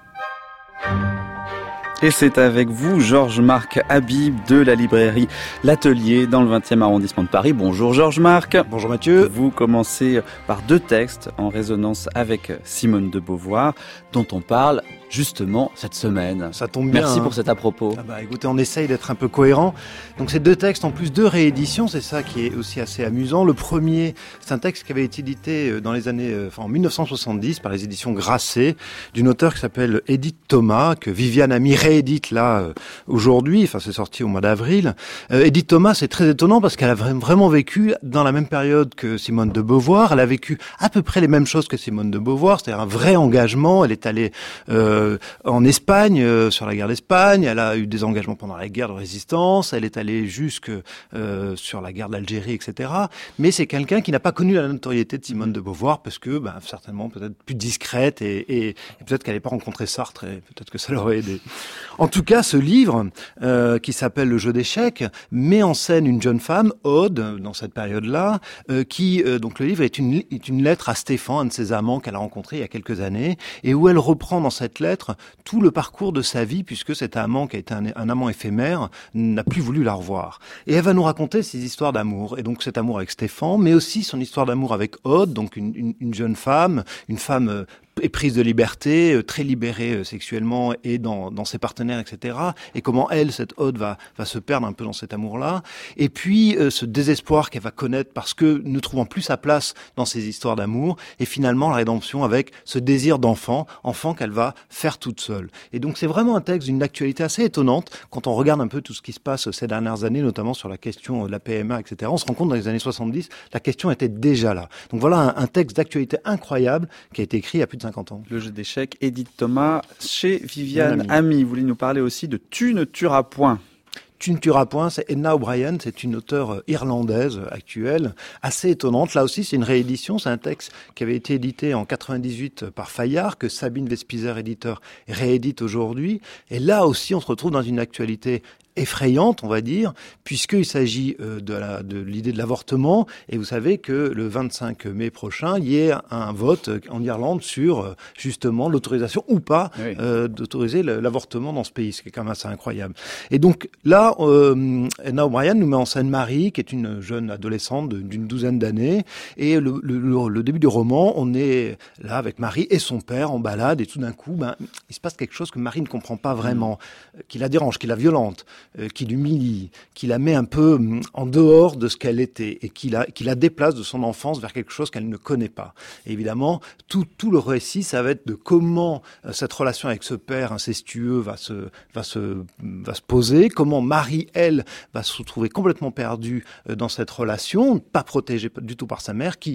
Et c'est avec vous, Georges-Marc Habib de la librairie L'Atelier dans le vingtième arrondissement de Paris. Bonjour Georges-Marc. Bonjour Mathieu. Vous commencez par deux textes en résonance avec Simone de Beauvoir, dont on parle justement cette semaine. Ça tombe bien. Merci hein. pour cet à propos. Ah bah, écoutez, on essaye d'être un peu cohérent. Donc ces deux textes, en plus deux rééditions, c'est ça qui est aussi assez amusant. Le premier, c'est un texte qui avait été édité dans les années, enfin en dix-neuf cent soixante-dix par les éditions Grasset, d'une auteure qui s'appelle Edith Thomas, que Viviane a mis réédite là euh, aujourd'hui. Enfin, c'est sorti au mois d'avril. Euh, Edith Thomas, c'est très étonnant parce qu'elle a vraiment vécu dans la même période que Simone de Beauvoir. Elle a vécu à peu près les mêmes choses que Simone de Beauvoir, c'est-à-dire un vrai engagement. Elle est allée euh, en Espagne, euh, sur la guerre d'Espagne. Elle a eu des engagements pendant la guerre de résistance. Elle est allée jusque euh, sur la guerre d'Algérie, et cetera. Mais c'est quelqu'un qui n'a pas connu la notoriété de Simone de Beauvoir parce que, ben, certainement, peut-être plus discrète et, et, et peut-être qu'elle n'avait pas rencontré Sartre et peut-être que ça l'aurait aidé. En tout cas, ce livre, euh, qui s'appelle Le jeu d'échecs, met en scène une jeune femme, Aude, dans cette période-là, euh, qui, euh, donc le livre est une, est une lettre à Stéphane, un de ses amants qu'elle a rencontré il y a quelques années, et où elle reprend dans cette lettre tout le parcours de sa vie, puisque cet amant qui a été un, un amant éphémère n'a plus voulu la revoir. Et elle va nous raconter ses histoires d'amour, et donc cet amour avec Stéphane, mais aussi son histoire d'amour avec Aude, donc une, une, une jeune femme, une femme euh, prise de liberté, très libérée sexuellement et dans, dans ses partenaires, et cetera. Et comment elle, cette Aude, va, va se perdre un peu dans cet amour-là. Et puis euh, ce désespoir qu'elle va connaître parce que ne trouvant plus sa place dans ces histoires d'amour. Et finalement la rédemption avec ce désir d'enfant, enfant qu'elle va faire toute seule. Et donc c'est vraiment un texte d'une actualité assez étonnante quand on regarde un peu tout ce qui se passe ces dernières années, notamment sur la question de la P M A, et cetera. On se rend compte dans les années soixante-dix, la question était déjà là. Donc voilà un, un texte d'actualité incroyable qui a été écrit il y a plus de cinquante ans. Le jeu d'échecs, Edith Thomas, chez Viviane Ami. Vous voulez nous parler aussi de Tu ne tueras point. Tu ne tueras point, c'est Edna O'Brien, c'est une auteure irlandaise actuelle, assez étonnante. Là aussi, c'est une réédition, c'est un texte qui avait été édité en quatre-vingt-dix-huit par Fayard, que Sabine Vespizer, éditeur, réédite aujourd'hui. Et là aussi, on se retrouve dans une actualité effrayante, on va dire, puisqu'il s'agit euh, de, la, de l'idée de l'avortement. Et vous savez que le vingt-cinq mai prochain, il y a un vote en Irlande sur euh, justement l'autorisation ou pas oui. euh, d'autoriser le, l'avortement dans ce pays, ce qui est quand même assez incroyable. Et donc là, euh, Edna O'Brien nous met en scène Marie, qui est une jeune adolescente de, d'une douzaine d'années. Et le, le, le, le début du roman, on est là avec Marie et son père en balade, et tout d'un coup, ben, il se passe quelque chose que Marie ne comprend pas vraiment, mmh. qui la dérange, qui la violente, Euh, qui l'humilie, qui la met un peu en dehors de ce qu'elle était et qui la, qui la déplace de son enfance vers quelque chose qu'elle ne connaît pas. Et évidemment, tout, tout le récit, ça va être de comment euh, cette relation avec ce père incestueux va se, va se, va se poser, comment Marie, elle, va se retrouver complètement perdue euh, dans cette relation, pas protégée du tout par sa mère, qui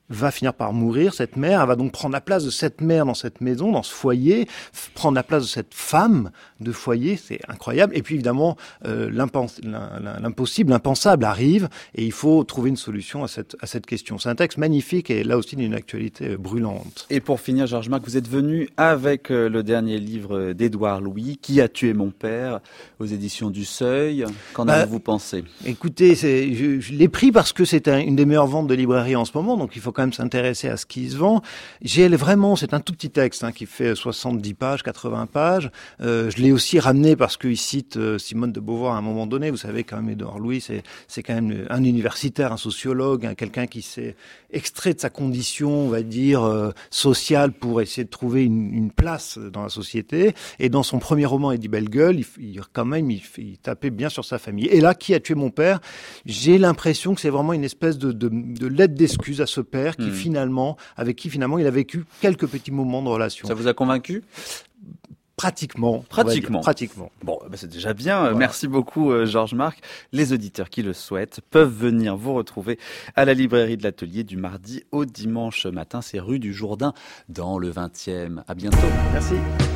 va finir par mourir, cette mère. Elle va donc prendre la place de cette mère dans cette maison, dans ce foyer, f- prendre la place de cette femme de foyer. C'est incroyable. Et puis évidemment, euh, l'impens- l'impossible, l'impensable arrive et il faut trouver une solution à cette, à cette question. C'est un texte magnifique et là aussi d'une actualité brûlante. Et pour finir, Georges Marc, vous êtes venu avec le dernier livre d'Édouard Louis, Qui a tué mon père, aux éditions du Seuil. Qu'en bah, avez-vous pensé ? Écoutez, c'est, je, je l'ai pris parce que c'est un, une des meilleures ventes de librairie en ce moment, donc il faut quand même s'intéresser à ce qui se vend. J'ai vraiment, c'est un tout petit texte hein, qui fait soixante-dix pages, quatre-vingts pages. Euh, je l'ai aussi ramené parce qu'il cite euh, Simone de Beauvoir à un moment donné. Vous savez quand même, Édouard Louis, c'est, c'est quand même un universitaire, un sociologue, hein, quelqu'un qui s'est extrait de sa condition, on va dire, euh, sociale pour essayer de trouver une, une place dans la société. Et dans son premier roman, Eddie Belle Gueule, il, il, quand même, il, il tapait bien sur sa famille. Et là, Qui a tué mon père, j'ai l'impression que c'est vraiment une espèce de, de, de lettre d'excuse à ce père qui mmh. finalement, avec qui finalement il a vécu quelques petits moments de relation. Ça vous a convaincu ? Pratiquement. Pratiquement. Pratiquement. Bon, bah c'est déjà bien. Voilà. Merci beaucoup, euh, Georges Marc. Les auditeurs qui le souhaitent peuvent venir vous retrouver à la librairie de l'Atelier du mardi au dimanche matin. C'est rue du Jourdain dans le vingtième. À bientôt. Merci.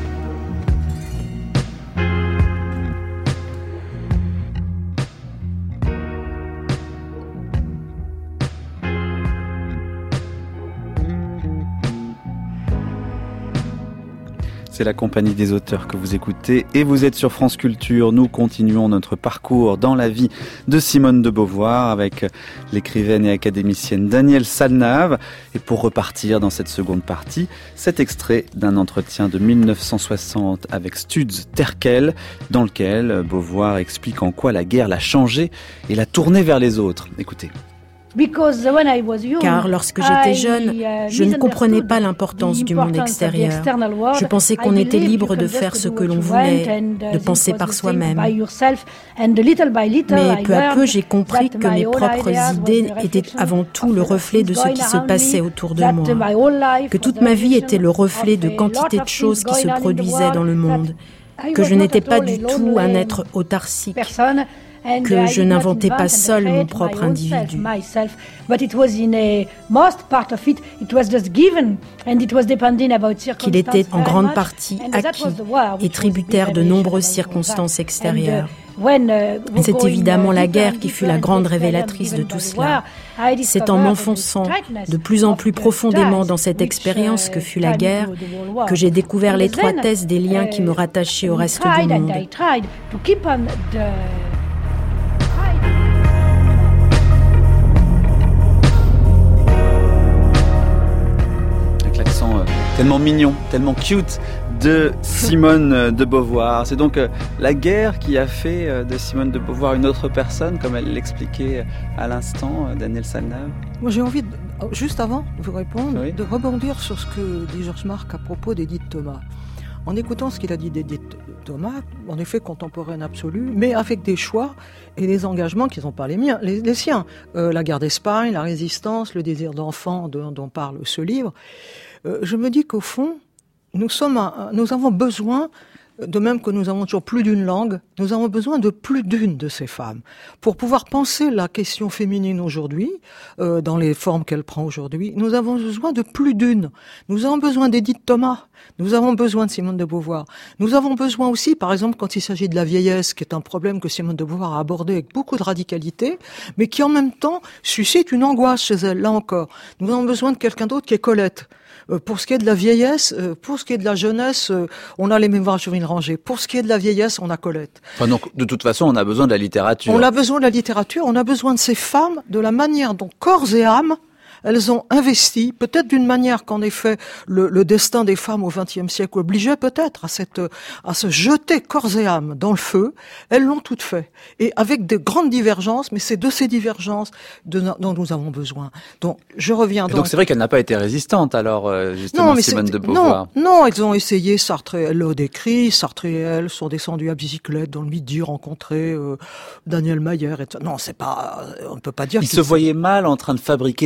C'est la compagnie des auteurs que vous écoutez et vous êtes sur France Culture. Nous continuons notre parcours dans la vie de Simone de Beauvoir avec l'écrivaine et académicienne Danielle Salnave. Et pour repartir dans cette seconde partie, cet extrait d'un entretien de mille neuf cent soixante avec Stutz Terkel, dans lequel Beauvoir explique en quoi la guerre l'a changé et l'a tourné vers les autres. Écoutez. Car lorsque j'étais jeune, je ne comprenais pas l'importance du monde extérieur. Je pensais qu'on était libre de faire ce que l'on voulait, de penser par soi-même. Mais peu à peu, j'ai compris que mes propres idées étaient avant tout le reflet de ce qui se passait autour de moi, que toute ma vie était le reflet de quantité de choses qui se produisaient dans le monde, que je n'étais pas du tout un être autarcique, que je n'inventais pas seul mon propre individu. Qu'il était en grande partie acquis et tributaire de nombreuses circonstances extérieures. Et c'est évidemment la guerre qui fut la grande révélatrice de tout cela. C'est en m'enfonçant de plus en plus profondément dans cette expérience que fut la guerre que j'ai découvert l'étroitesse des liens qui me rattachaient au reste du monde. Tellement mignon, tellement cute de Simone de Beauvoir. C'est donc la guerre qui a fait de Simone de Beauvoir une autre personne, comme elle l'expliquait à l'instant, Danielle Salnave. Moi j'ai envie, de, juste avant de vous répondre, oui. de rebondir sur ce que dit Georges Marc à propos d'Édith Thomas. En écoutant ce qu'il a dit d'Édith Thomas, en effet contemporaine absolue, mais avec des choix et des engagements qui ne sont pas les miens, les, les siens. Euh, la guerre d'Espagne, la résistance, le désir d'enfant dont, dont parle ce livre. Euh, je me dis qu'au fond, nous sommes, un, nous avons besoin, de même que nous avons toujours plus d'une langue, nous avons besoin de plus d'une de ces femmes pour pouvoir penser la question féminine aujourd'hui, euh, dans les formes qu'elle prend aujourd'hui. Nous avons besoin de plus d'une. Nous avons besoin d'Édith Thomas. Nous avons besoin de Simone de Beauvoir. Nous avons besoin aussi, par exemple, quand il s'agit de la vieillesse, qui est un problème que Simone de Beauvoir a abordé avec beaucoup de radicalité, mais qui en même temps suscite une angoisse chez elle, là encore. Nous avons besoin de quelqu'un d'autre qui est Colette. Pour ce qui est de la vieillesse, pour ce qui est de la jeunesse, on a les mémoires Jules Ranger. Pour ce qui est de la vieillesse, on a Colette. Enfin, donc, de toute façon, on a besoin de la littérature. On a besoin de la littérature, on a besoin de ces femmes, de la manière dont corps et âme, elles ont investi, peut-être d'une manière qu'en effet le, le destin des femmes au vingtième siècle obligeait peut-être à cette, à se jeter corps et âme dans le feu. Elles l'ont toutes fait, et avec de grandes divergences, mais c'est de ces divergences de, dont nous avons besoin. Donc je reviens. Donc, donc c'est vrai qu'elle n'a pas été résistante alors justement non, mais Simone de Beauvoir. Non, non, elles ont essayé. Sartre, elle l'a décrit. Sartre et elle sont descendus à bicyclette dans le Midi, rencontrer euh, Daniel Mayer. Et non, c'est pas. On ne peut pas dire. Ils se voyaient mal en train de fabriquer des bombes.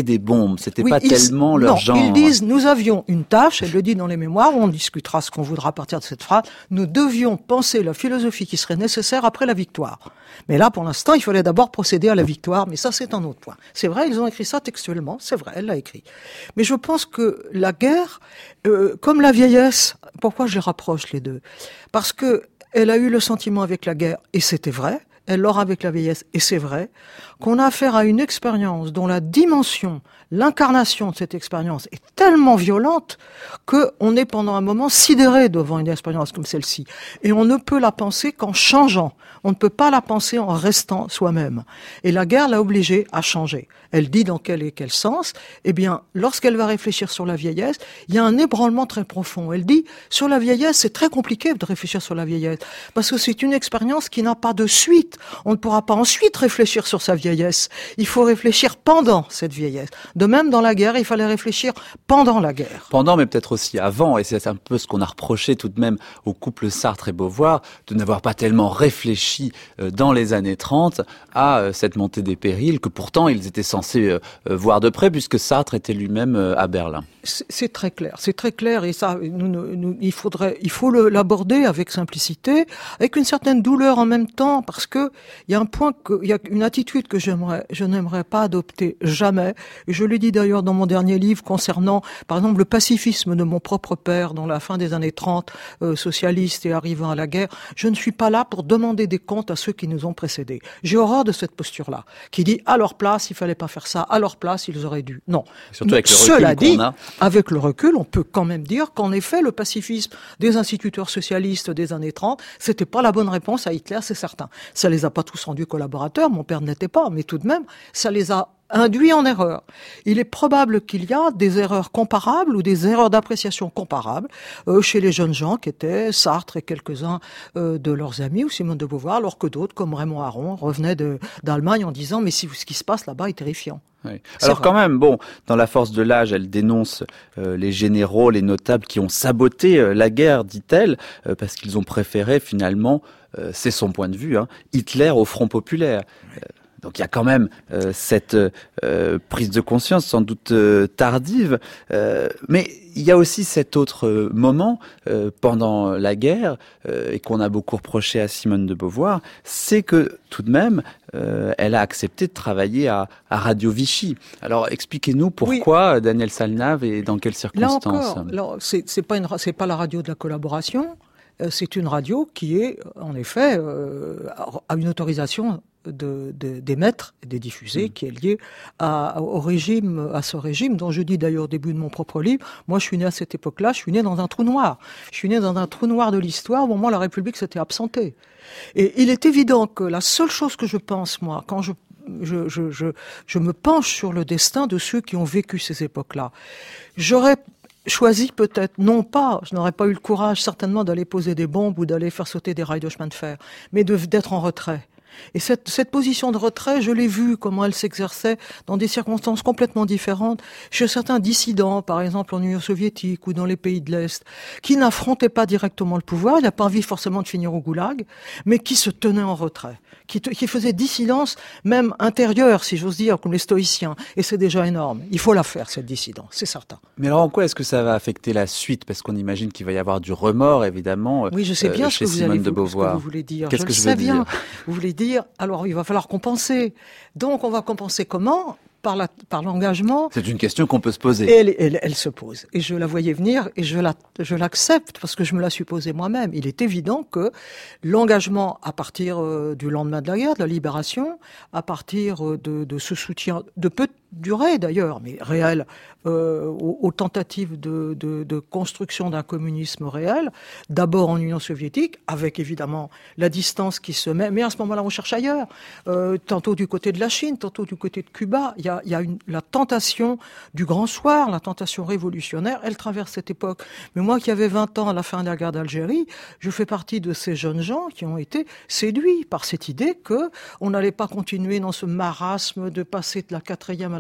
nombre. C'était oui, pas ils, tellement leur non, genre. Ils disent, nous avions une tâche, elle le dit dans les mémoires, on discutera ce qu'on voudra à partir de cette phrase, nous devions penser la philosophie qui serait nécessaire après la victoire. Mais là, pour l'instant, il fallait d'abord procéder à la victoire, mais ça, c'est un autre point. C'est vrai, ils ont écrit ça textuellement, c'est vrai, elle l'a écrit. Mais je pense que la guerre, euh, comme la vieillesse, pourquoi je les rapproche les deux? Parce que elle a eu le sentiment avec la guerre, et c'était vrai, elle l'aura avec la vieillesse, et c'est vrai, qu'on a affaire à une expérience dont la dimension, l'incarnation de cette expérience est tellement violente qu'on est pendant un moment sidéré devant une expérience comme celle-ci. Et on ne peut la penser qu'en changeant. On ne peut pas la penser en restant soi-même. Et la guerre l'a obligée à changer. Elle dit dans quel et quel sens. Eh bien, lorsqu'elle va réfléchir sur la vieillesse, il y a un ébranlement très profond. Elle dit, sur la vieillesse, c'est très compliqué de réfléchir sur la vieillesse, parce que c'est une expérience qui n'a pas de suite. On ne pourra pas ensuite réfléchir sur sa vieillesse. Il faut réfléchir pendant cette vieillesse. De même, dans la guerre, il fallait réfléchir pendant la guerre. Pendant, mais peut-être aussi avant, et c'est un peu ce qu'on a reproché tout de même au couple Sartre et Beauvoir, de n'avoir pas tellement réfléchi dans les années trente à cette montée des périls, que pourtant ils étaient censés voir de près, puisque Sartre était lui-même à Berlin. C'est très clair, c'est très clair, et ça, nous, nous, il faudrait, il faut le, l'aborder avec simplicité, avec une certaine douleur en même temps, parce que il y a un point que, il y a une attitude que j'aimerais, je n'aimerais pas adopter jamais. Et je l'ai dit d'ailleurs dans mon dernier livre concernant, par exemple, le pacifisme de mon propre père dans la fin des années trente, euh, socialiste et arrivant à la guerre. Je ne suis pas là pour demander des comptes à ceux qui nous ont précédés. J'ai horreur de cette posture-là, qui dit à leur place, il fallait pas faire ça, à leur place, ils auraient dû. Non. Surtout avec le recul Cela qu'on dit, a. Avec le recul, on peut quand même dire qu'en effet, le pacifisme des instituteurs socialistes des années trente, c'était pas la bonne réponse à Hitler, c'est certain. Ça les a pas tous rendus collaborateurs, mon père n'était pas, mais tout de même, ça les a induits en erreur. Il est probable qu'il y a des erreurs comparables ou des erreurs d'appréciation comparables euh, chez les jeunes gens qui étaient Sartre et quelques-uns euh, de leurs amis ou Simone de Beauvoir, alors que d'autres, comme Raymond Aron, revenaient de, d'Allemagne en disant « mais si, ce qui se passe là-bas est terrifiant ». Oui. Alors quand même, bon, dans La force de l'âge, elle dénonce euh, les généraux, les notables qui ont saboté euh, la guerre, dit-elle, euh, parce qu'ils ont préféré finalement, euh, c'est son point de vue, hein, Hitler au Front populaire. Euh, donc il y a quand même euh, cette euh, prise de conscience, sans doute euh, tardive, euh, mais il y a aussi cet autre euh, moment euh, pendant la guerre euh, et qu'on a beaucoup reproché à Simone de Beauvoir, c'est que tout de même, euh, elle a accepté de travailler à, à Radio Vichy. Alors expliquez-nous pourquoi oui. Daniel Salnave et dans quelles circonstances. Là encore, là, c'est, c'est pas une, c'est pas la radio de la collaboration, euh, c'est une radio qui est en effet euh, à une autorisation de, de, d'émettre et de diffuser, mmh. qui est lié à, au régime, à ce régime dont je dis d'ailleurs au début de mon propre livre, moi je suis né à cette époque-là, je suis né dans un trou noir. Je suis né dans un trou noir de l'histoire au moment où la République s'était absentée. Et il est évident que la seule chose que je pense, moi, quand je Je, je, je, je me penche sur le destin de ceux qui ont vécu ces époques-là. J'aurais choisi peut-être, non pas, je n'aurais pas eu le courage certainement d'aller poser des bombes ou d'aller faire sauter des rails de chemin de fer, mais de, d'être en retrait. Et cette, cette position de retrait, je l'ai vue, comment elle s'exerçait dans des circonstances complètement différentes chez certains dissidents, par exemple en Union soviétique ou dans les pays de l'Est, qui n'affrontaient pas directement le pouvoir, il n'a pas envie forcément de finir au goulag, mais qui se tenaient en retrait, qui, te, qui faisaient dissidence même intérieure, si j'ose dire, comme les stoïciens. Et c'est déjà énorme. Il faut la faire, cette dissidence, c'est certain. Mais alors en quoi est-ce que ça va affecter la suite ? Parce qu'on imagine qu'il va y avoir du remords, évidemment, oui, je sais bien euh, ce chez que vous Simone avez, de Beauvoir. Ce que vous voulez dire. Qu'est-ce je que le je sais veux bien. dire ? Vous voulez dire, alors il va falloir compenser. Donc on va compenser comment ? Par, la, par l'engagement. C'est une question qu'on peut se poser. Et elle, elle, elle se pose. Et je la voyais venir et je, la, je l'accepte parce que je me la suis posée moi-même. Il est évident que l'engagement à partir euh, du lendemain de la guerre, de la libération, à partir euh, de, de ce soutien de peu durée d'ailleurs, mais réel, euh, aux, aux tentatives de, de, de construction d'un communisme réel, d'abord en Union soviétique, avec évidemment la distance qui se met, mais à ce moment-là on cherche ailleurs, euh, tantôt du côté de la Chine, tantôt du côté de Cuba, il y a, il y a une, la tentation du grand soir, la tentation révolutionnaire, elle traverse cette époque. Mais moi qui avais vingt ans à la fin de la guerre d'Algérie, je fais partie de ces jeunes gens qui ont été séduits par cette idée que on n'allait pas continuer dans ce marasme de passer de la quatrième à la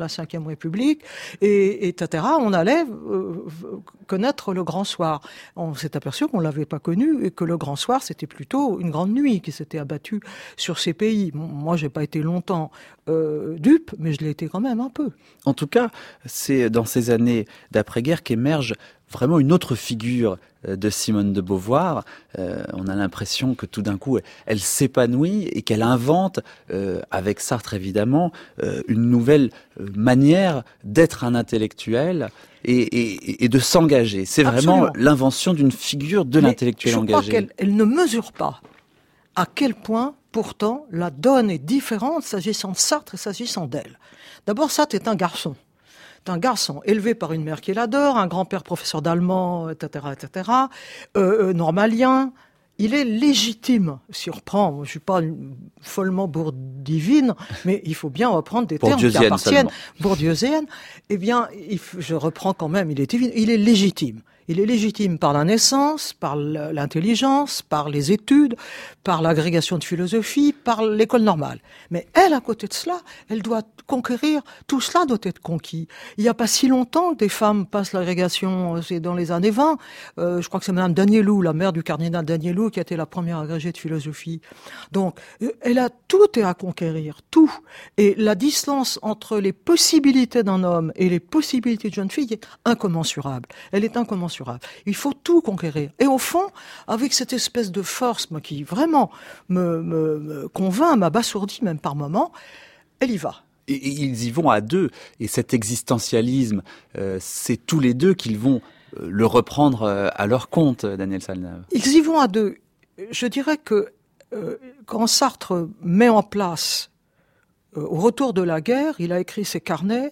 la Cinquième République, et, et et cetera. On allait euh, connaître le grand soir. On s'est aperçu qu'on l'avait pas connu et que le grand soir, c'était plutôt une grande nuit qui s'était abattue sur ces pays. Bon, moi, j'ai pas été longtemps euh, dupe, mais je l'ai été quand même un peu. En tout cas, c'est dans ces années d'après-guerre qu'émerge vraiment une autre figure de Simone de Beauvoir. Euh, on a l'impression que tout d'un coup, elle s'épanouit et qu'elle invente, euh, avec Sartre évidemment, euh, une nouvelle manière d'être un intellectuel et, et, et de s'engager. C'est Absolument. Vraiment l'invention d'une figure de Mais l'intellectuel je engagé. Je crois qu'elle elle ne mesure pas à quel point, pourtant, la donne est différente s'agissant de Sartre et s'agissant d'elle. D'abord, Sartre est un garçon. Un garçon élevé par une mère qui l'adore, un grand-père professeur d'allemand, et cetera, et cetera, euh, normalien. Il est légitime, si on reprend, je ne suis pas follement bourdivine, mais il faut bien reprendre des termes qui appartiennent, bourdieusiennes. Eh bien, il faut, je reprends quand même, il est, il est légitime. Il est légitime par la naissance, par l'intelligence, par les études, par l'agrégation de philosophie, par l'école normale. Mais elle, à côté de cela, elle doit conquérir, tout cela doit être conquis. Il n'y a pas si longtemps que des femmes passent l'agrégation, c'est dans les années vingt. Euh, je crois que c'est Madame Danielou, la mère du cardinal Danielou, qui a été la première agrégée de philosophie. Donc, elle a tout est à conquérir, tout. Et la distance entre les possibilités d'un homme et les possibilités de jeune fille est incommensurable. Elle est incommensurable. Il faut tout conquérir. Et au fond, avec cette espèce de force moi, qui vraiment me, me, me convainc, m'abasourdit même par moments, elle y va. Et ils y vont à deux. Et cet existentialisme, euh, c'est tous les deux qu'ils vont euh, le reprendre euh, à leur compte, Daniel Salnave. Ils y vont à deux. Je dirais que euh, quand Sartre met en place, euh, au retour de la guerre, il a écrit ses carnets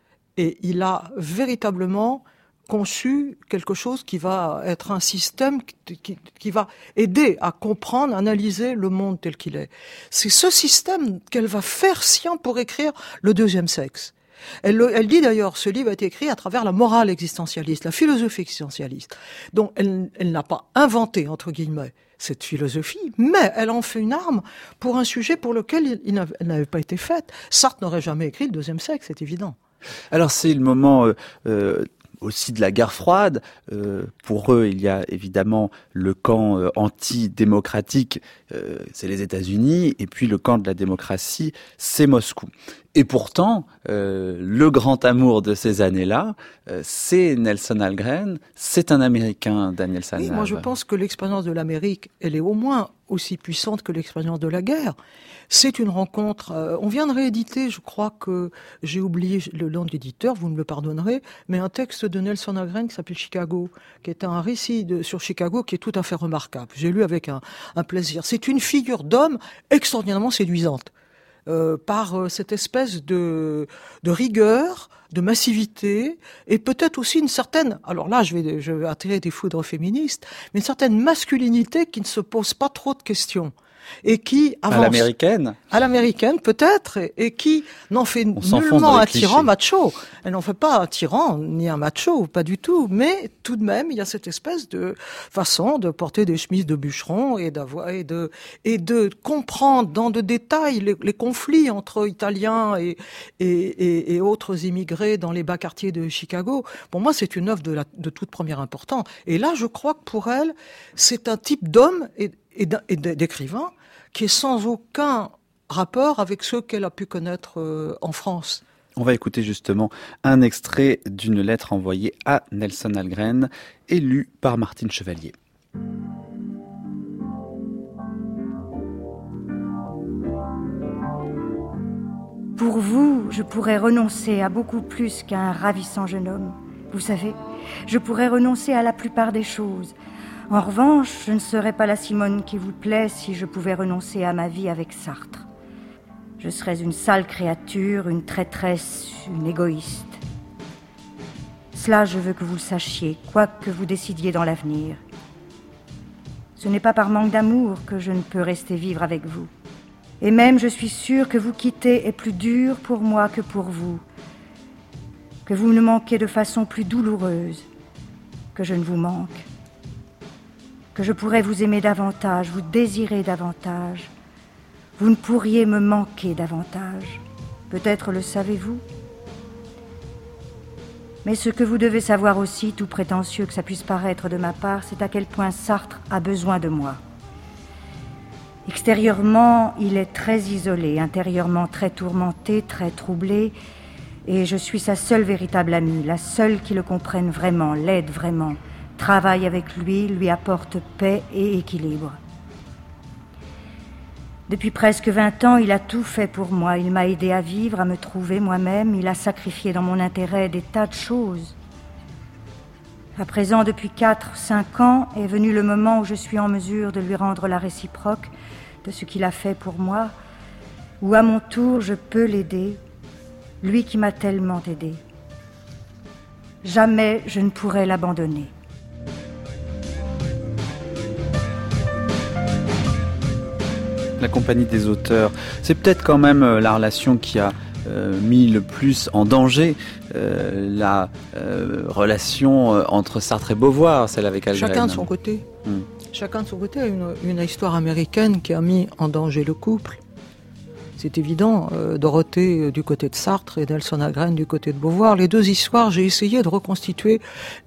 et il a véritablement conçu quelque chose qui va être un système qui, qui, qui va aider à comprendre, analyser le monde tel qu'il est. C'est ce système qu'elle va faire sien pour écrire Le Deuxième Sexe. Elle, elle dit d'ailleurs, ce livre a été écrit à travers la morale existentialiste, la philosophie existentialiste. Donc elle, elle n'a pas inventé, entre guillemets, cette philosophie, mais elle en fait une arme pour un sujet pour lequel il, il n'avait, elle n'avait pas été faite. Sartre n'aurait jamais écrit Le Deuxième Sexe, c'est évident. Alors c'est le moment... Euh, euh... aussi de la guerre froide. Euh, pour eux, il y a évidemment le camp euh, anti-démocratique, euh, c'est les États-Unis, et puis le camp de la démocratie, c'est Moscou. Et pourtant, euh, le grand amour de ces années-là, euh, c'est Nelson Algren, c'est un Américain, Daniel Salnave. Oui, moi je pense que l'expérience de l'Amérique, elle est au moins aussi puissante que l'expérience de la guerre. C'est une rencontre, euh, on vient de rééditer, je crois que j'ai oublié le nom de l'éditeur, vous me le pardonnerez, mais un texte de Nelson Algren qui s'appelle Chicago, qui est un récit de, sur Chicago qui est tout à fait remarquable. J'ai lu avec un, un plaisir. C'est une figure d'homme extraordinairement séduisante. Euh, par euh, cette espèce de, de rigueur, de massivité, et peut-être aussi une certaine, alors là je vais, je vais attirer des foudres féministes, mais une certaine masculinité qui ne se pose pas trop de questions. Et qui avance. À l'américaine À l'américaine, peut-être, et, et qui n'en fait nullement un tyran macho. Elle n'en fait pas un tyran, ni un macho, pas du tout. Mais tout de même, il y a cette espèce de façon de porter des chemises de bûcheron et d'avoir, et de, et de comprendre dans de détails les, les conflits entre Italiens et, et, et, et autres immigrés dans les bas quartiers de Chicago. Pour moi, c'est une œuvre de, la, de toute première importance. Et là, je crois que pour elle, c'est un type d'homme et, et d'écrivain qui est sans aucun rapport avec ceux qu'elle a pu connaître euh, en France. On va écouter justement un extrait d'une lettre envoyée à Nelson Algren et lue par Martine Chevalier. Pour vous, je pourrais renoncer à beaucoup plus qu'à un ravissant jeune homme. Vous savez, je pourrais renoncer à la plupart des choses. En revanche, je ne serais pas la Simone qui vous plaît si je pouvais renoncer à ma vie avec Sartre. Je serais une sale créature, une traîtresse, une égoïste. Cela, je veux que vous le sachiez, quoi que vous décidiez dans l'avenir. Ce n'est pas par manque d'amour que je ne peux rester vivre avec vous. Et même, je suis sûre que vous quitter est plus dur pour moi que pour vous. Que vous me manquez de façon plus douloureuse que je ne vous manque. Que je pourrais vous aimer davantage, vous désirer davantage. Vous ne pourriez me manquer davantage. Peut-être le savez-vous. Mais ce que vous devez savoir aussi, tout prétentieux que ça puisse paraître de ma part, c'est à quel point Sartre a besoin de moi. Extérieurement, il est très isolé, intérieurement très tourmenté, très troublé, et je suis sa seule véritable amie, la seule qui le comprenne vraiment, l'aide vraiment, travaille avec lui, lui apporte paix et équilibre. Depuis presque vingt ans, il a tout fait pour moi. Il m'a aidé à vivre, à me trouver moi-même. Il a sacrifié dans mon intérêt des tas de choses. À présent, depuis quatre, cinq ans, est venu le moment où je suis en mesure de lui rendre la réciproque de ce qu'il a fait pour moi, où à mon tour, je peux l'aider, lui qui m'a tellement aidé. Jamais je ne pourrai l'abandonner. La compagnie des auteurs, c'est peut-être quand même la relation qui a euh, mis le plus en danger euh, la euh, relation entre Sartre et Beauvoir, celle avec Algren. Chacun de son côté. Hum. Chacun de son côté a une, une histoire américaine qui a mis en danger le couple. C'est évident, euh, Dorothée du côté de Sartre et Nelson Algren du côté de Beauvoir. Les deux histoires, j'ai essayé de reconstituer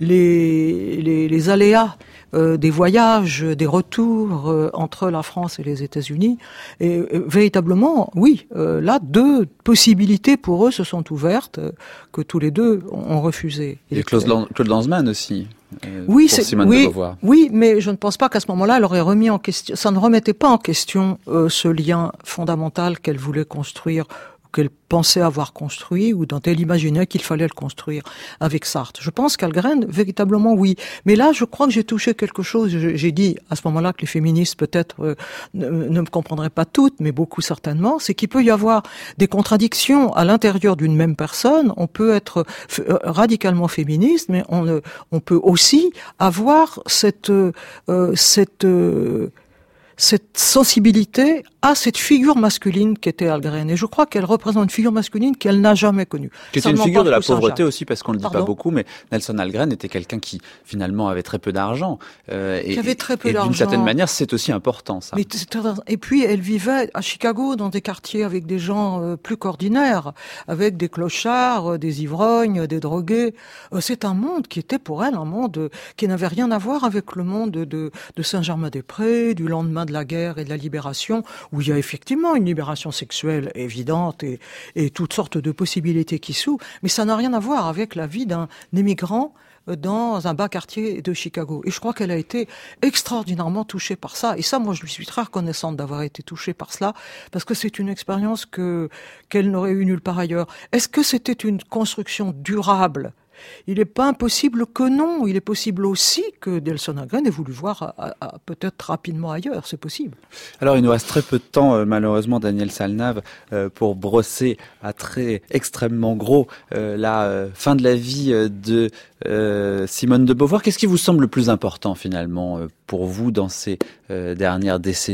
les, les, les aléas euh, des voyages, des retours euh, entre la France et les États-Unis. Et euh, véritablement, oui, euh, là, deux possibilités pour eux se sont ouvertes, euh, que tous les deux ont refusé. Et, et Claude, Lan- Claude Lanzmann aussi. Euh, oui, pour c'est, Simone oui, de Beauvoir. oui, mais je ne pense pas qu'à ce moment-là, elle aurait remis en question, ça ne remettait pas en question euh, ce lien fondamental qu'elle voulait construire, qu'elle pensait avoir construit, ou dont elle imaginait qu'il fallait le construire avec Sartre. Je pense qu'Algren, véritablement, oui. Mais là, je crois que j'ai touché quelque chose. J'ai dit à ce moment-là que les féministes, peut-être, euh, ne, ne me comprendraient pas toutes, mais beaucoup certainement, c'est qu'il peut y avoir des contradictions à l'intérieur d'une même personne. On peut être f- radicalement féministe, mais on, ne, on peut aussi avoir cette... Euh, cette euh, cette sensibilité à cette figure masculine qu'était Algren. Et je crois qu'elle représente une figure masculine qu'elle n'a jamais connue. Qui était une figure de la pauvreté aussi, parce qu'on ne le dit Pardon pas beaucoup, mais Nelson Algren était quelqu'un qui, finalement, avait très peu d'argent. Euh, et, qui avait très peu et d'argent. D'une certaine manière, c'est aussi important, ça. Mais, et puis, elle vivait à Chicago, dans des quartiers avec des gens euh, plus qu'ordinaires, avec des clochards, euh, des ivrognes, des drogués. Euh, c'est un monde qui était pour elle un monde euh, qui n'avait rien à voir avec le monde de, de, de Saint-Germain-des-Prés, du lendemain de la guerre et de la libération, où il y a effectivement une libération sexuelle évidente et, et toutes sortes de possibilités qui s'ouvrent, mais ça n'a rien à voir avec la vie d'un immigrant dans un bas quartier de Chicago. Et je crois qu'elle a été extraordinairement touchée par ça. Et ça, moi, je lui suis très reconnaissante d'avoir été touchée par cela, parce que c'est une expérience que qu'elle n'aurait eue nulle part ailleurs. Est-ce que c'était une construction durable ? Il n'est pas impossible que non. Il est possible aussi que Nelson Algren ait voulu voir à, à, peut-être rapidement ailleurs. C'est possible. Alors, il nous reste très peu de temps, euh, malheureusement, Daniel Salnave, euh, pour brosser à traits extrêmement gros euh, la euh, fin de la vie euh, de euh, Simone de Beauvoir. Qu'est-ce qui vous semble le plus important, finalement, euh, pour vous dans ces euh, dernières décennies ?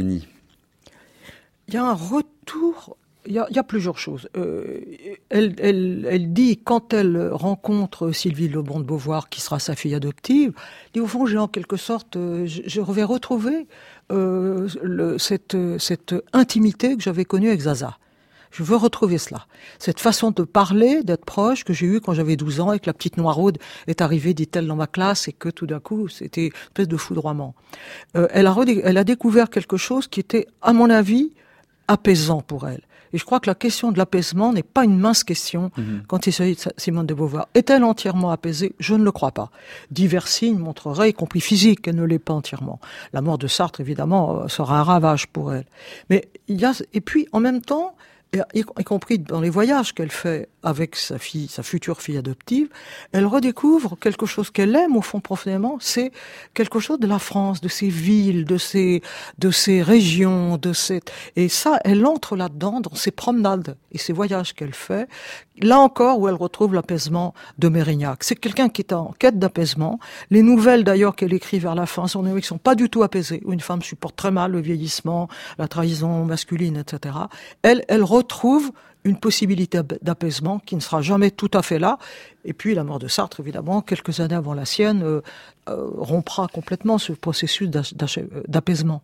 Il y a un retour... Il y, a, il y a plusieurs choses. Euh, elle, elle, elle dit, quand elle rencontre Sylvie Lebon de Beauvoir, qui sera sa fille adoptive, elle dit, au fond, j'ai en quelque sorte, euh, je, je vais retrouver euh, le, cette, cette intimité que j'avais connue avec Zaza. Je veux retrouver cela. Cette façon de parler, d'être proche, que j'ai eue quand j'avais douze ans et que la petite Noiraude est arrivée, dit-elle, dans ma classe, et que tout d'un coup, c'était une espèce de foudroiement. Euh, elle, a redé- elle a découvert quelque chose qui était, à mon avis, apaisant pour elle. Et je crois que la question de l'apaisement n'est pas une mince question mmh. quand il s'agit de Simone de Beauvoir. Est-elle entièrement apaisée ? Je ne le crois pas. Divers signes montreraient, y compris physique, qu'elle ne l'est pas entièrement. La mort de Sartre, évidemment, sera un ravage pour elle. Mais il y a, et puis, en même temps, y compris dans les voyages qu'elle fait avec sa fille, sa future fille adoptive, elle redécouvre quelque chose qu'elle aime au fond profondément, c'est quelque chose de la France, de ses villes, de ses, de ses régions, de ses, et ça, elle entre là-dedans dans ses promenades et ses voyages qu'elle fait, là encore où elle retrouve l'apaisement de Mérignac. C'est quelqu'un qui est en quête d'apaisement. Les nouvelles d'ailleurs qu'elle écrit vers la fin sont des nouvelles qui sont pas du tout apaisées, où une femme supporte très mal le vieillissement, la trahison masculine, et cetera. Elle, elle retrouve une possibilité d'apaisement qui ne sera jamais tout à fait là. Et puis la mort de Sartre, évidemment, quelques années avant la sienne, euh, euh, rompra complètement ce processus d'apaisement.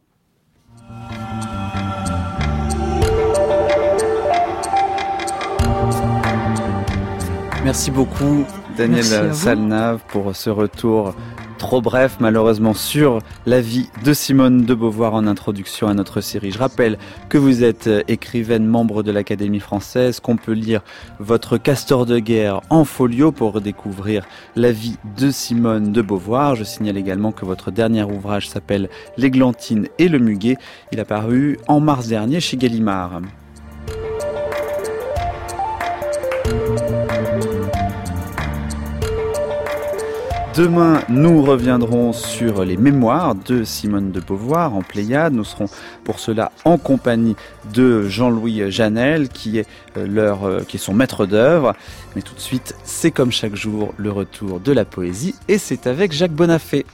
Merci beaucoup Danielle Salnave pour ce retour trop bref malheureusement sur la vie de Simone de Beauvoir en introduction à notre série. Je rappelle que vous êtes écrivaine, membre de l'Académie française, qu'on peut lire votre Castor de guerre en folio pour redécouvrir la vie de Simone de Beauvoir. Je signale également que votre dernier ouvrage s'appelle L'Églantine et le Muguet. Il a paru en mars dernier chez Gallimard. Demain, nous reviendrons sur les mémoires de Simone de Beauvoir en Pléiade. Nous serons pour cela en compagnie de Jean-Louis Janel, qui est leur, qui est son maître d'œuvre. Mais tout de suite, c'est comme chaque jour le retour de la poésie, et c'est avec Jacques Bonafé.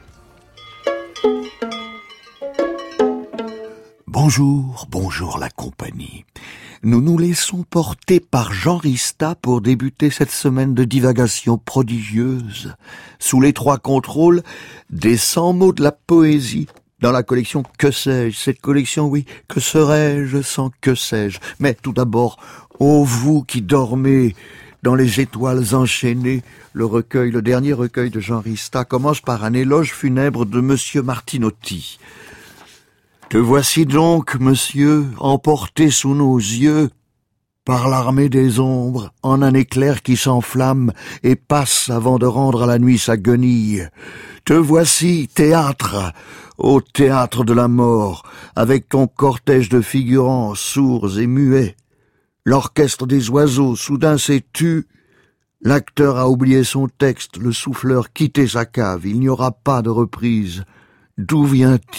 Bonjour, bonjour la compagnie. Nous nous laissons porter par Jean Rista pour débuter cette semaine de divagation prodigieuse, sous les trois contrôles des cent mots de la poésie, dans la collection Que sais-je, cette collection, oui, que serais-je sans que sais-je. Mais tout d'abord, ô vous qui dormez dans les étoiles enchaînées, le recueil, le dernier recueil de Jean Rista commence par un éloge funèbre de Monsieur Martinotti. Te voici donc, monsieur, emporté sous nos yeux par l'armée des ombres, en un éclair qui s'enflamme et passe avant de rendre à la nuit sa guenille. Te voici, théâtre, au théâtre de la mort, avec ton cortège de figurants sourds et muets. L'orchestre des oiseaux soudain s'est tu. L'acteur a oublié son texte, le souffleur quitté sa cave, il n'y aura pas de reprise. D'où vient-il ?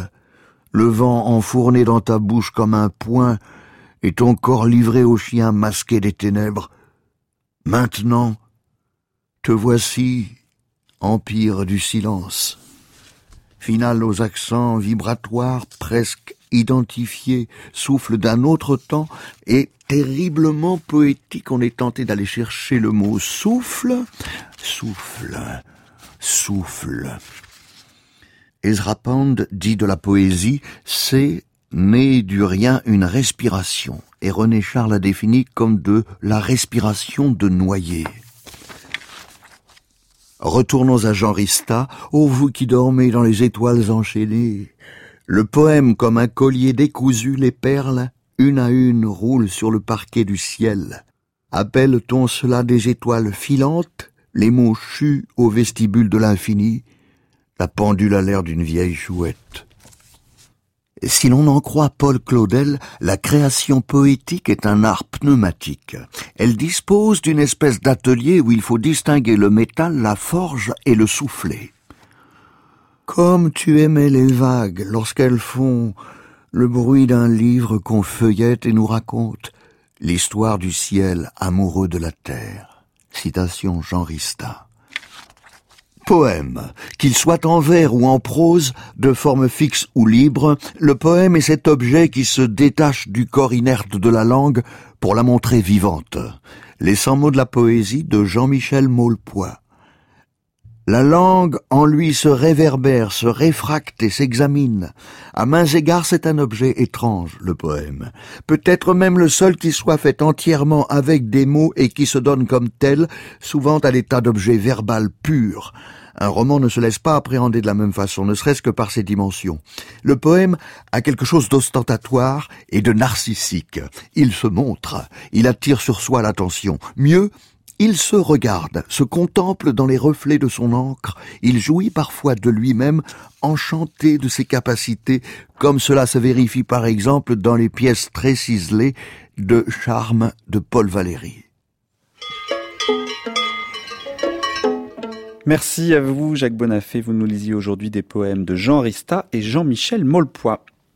Le vent enfourné dans ta bouche comme un poing, et ton corps livré aux chiens masqués des ténèbres. Maintenant, te voici, empire du silence. Finale aux accents vibratoires presque identifiés, souffle d'un autre temps, et terriblement poétique, on est tenté d'aller chercher le mot souffle, souffle, souffle. Ezra Pound dit de la poésie, c'est né du rien une respiration, et René Char l'a défini comme de la respiration de noyer. Retournons à Jean Rista, ô vous qui dormez dans les étoiles enchaînées. Le poème comme un collier décousu, les perles, une à une, roulent sur le parquet du ciel. Appelle-t-on cela des étoiles filantes, les mots chus au vestibule de l'infini? La pendule a l'air d'une vieille chouette. Si l'on en croit Paul Claudel, la création poétique est un art pneumatique. Elle dispose d'une espèce d'atelier où il faut distinguer le métal, la forge et le soufflet. Comme tu aimais les vagues lorsqu'elles font le bruit d'un livre qu'on feuillette et nous raconte l'histoire du ciel amoureux de la terre. Citation Jean Rista. Poème, qu'il soit en vers ou en prose, de forme fixe ou libre, le poème est cet objet qui se détache du corps inerte de la langue pour la montrer vivante. Les cent mots de la poésie de Jean-Michel Maulepoix. La langue en lui se réverbère, se réfracte et s'examine. À mains égards, c'est un objet étrange, le poème. Peut-être même le seul qui soit fait entièrement avec des mots et qui se donne comme tel, souvent à l'état d'objet verbal pur. Un roman ne se laisse pas appréhender de la même façon, ne serait-ce que par ses dimensions. Le poème a quelque chose d'ostentatoire et de narcissique. Il se montre, il attire sur soi l'attention. Mieux, il se regarde, se contemple dans les reflets de son encre, il jouit parfois de lui-même, enchanté de ses capacités, comme cela se vérifie par exemple dans les pièces très ciselées de Charme de Paul Valéry. Merci à vous, Jacques Bonafé. Vous nous lisiez aujourd'hui des poèmes de Jean Rista et Jean-Michel Maulepoix.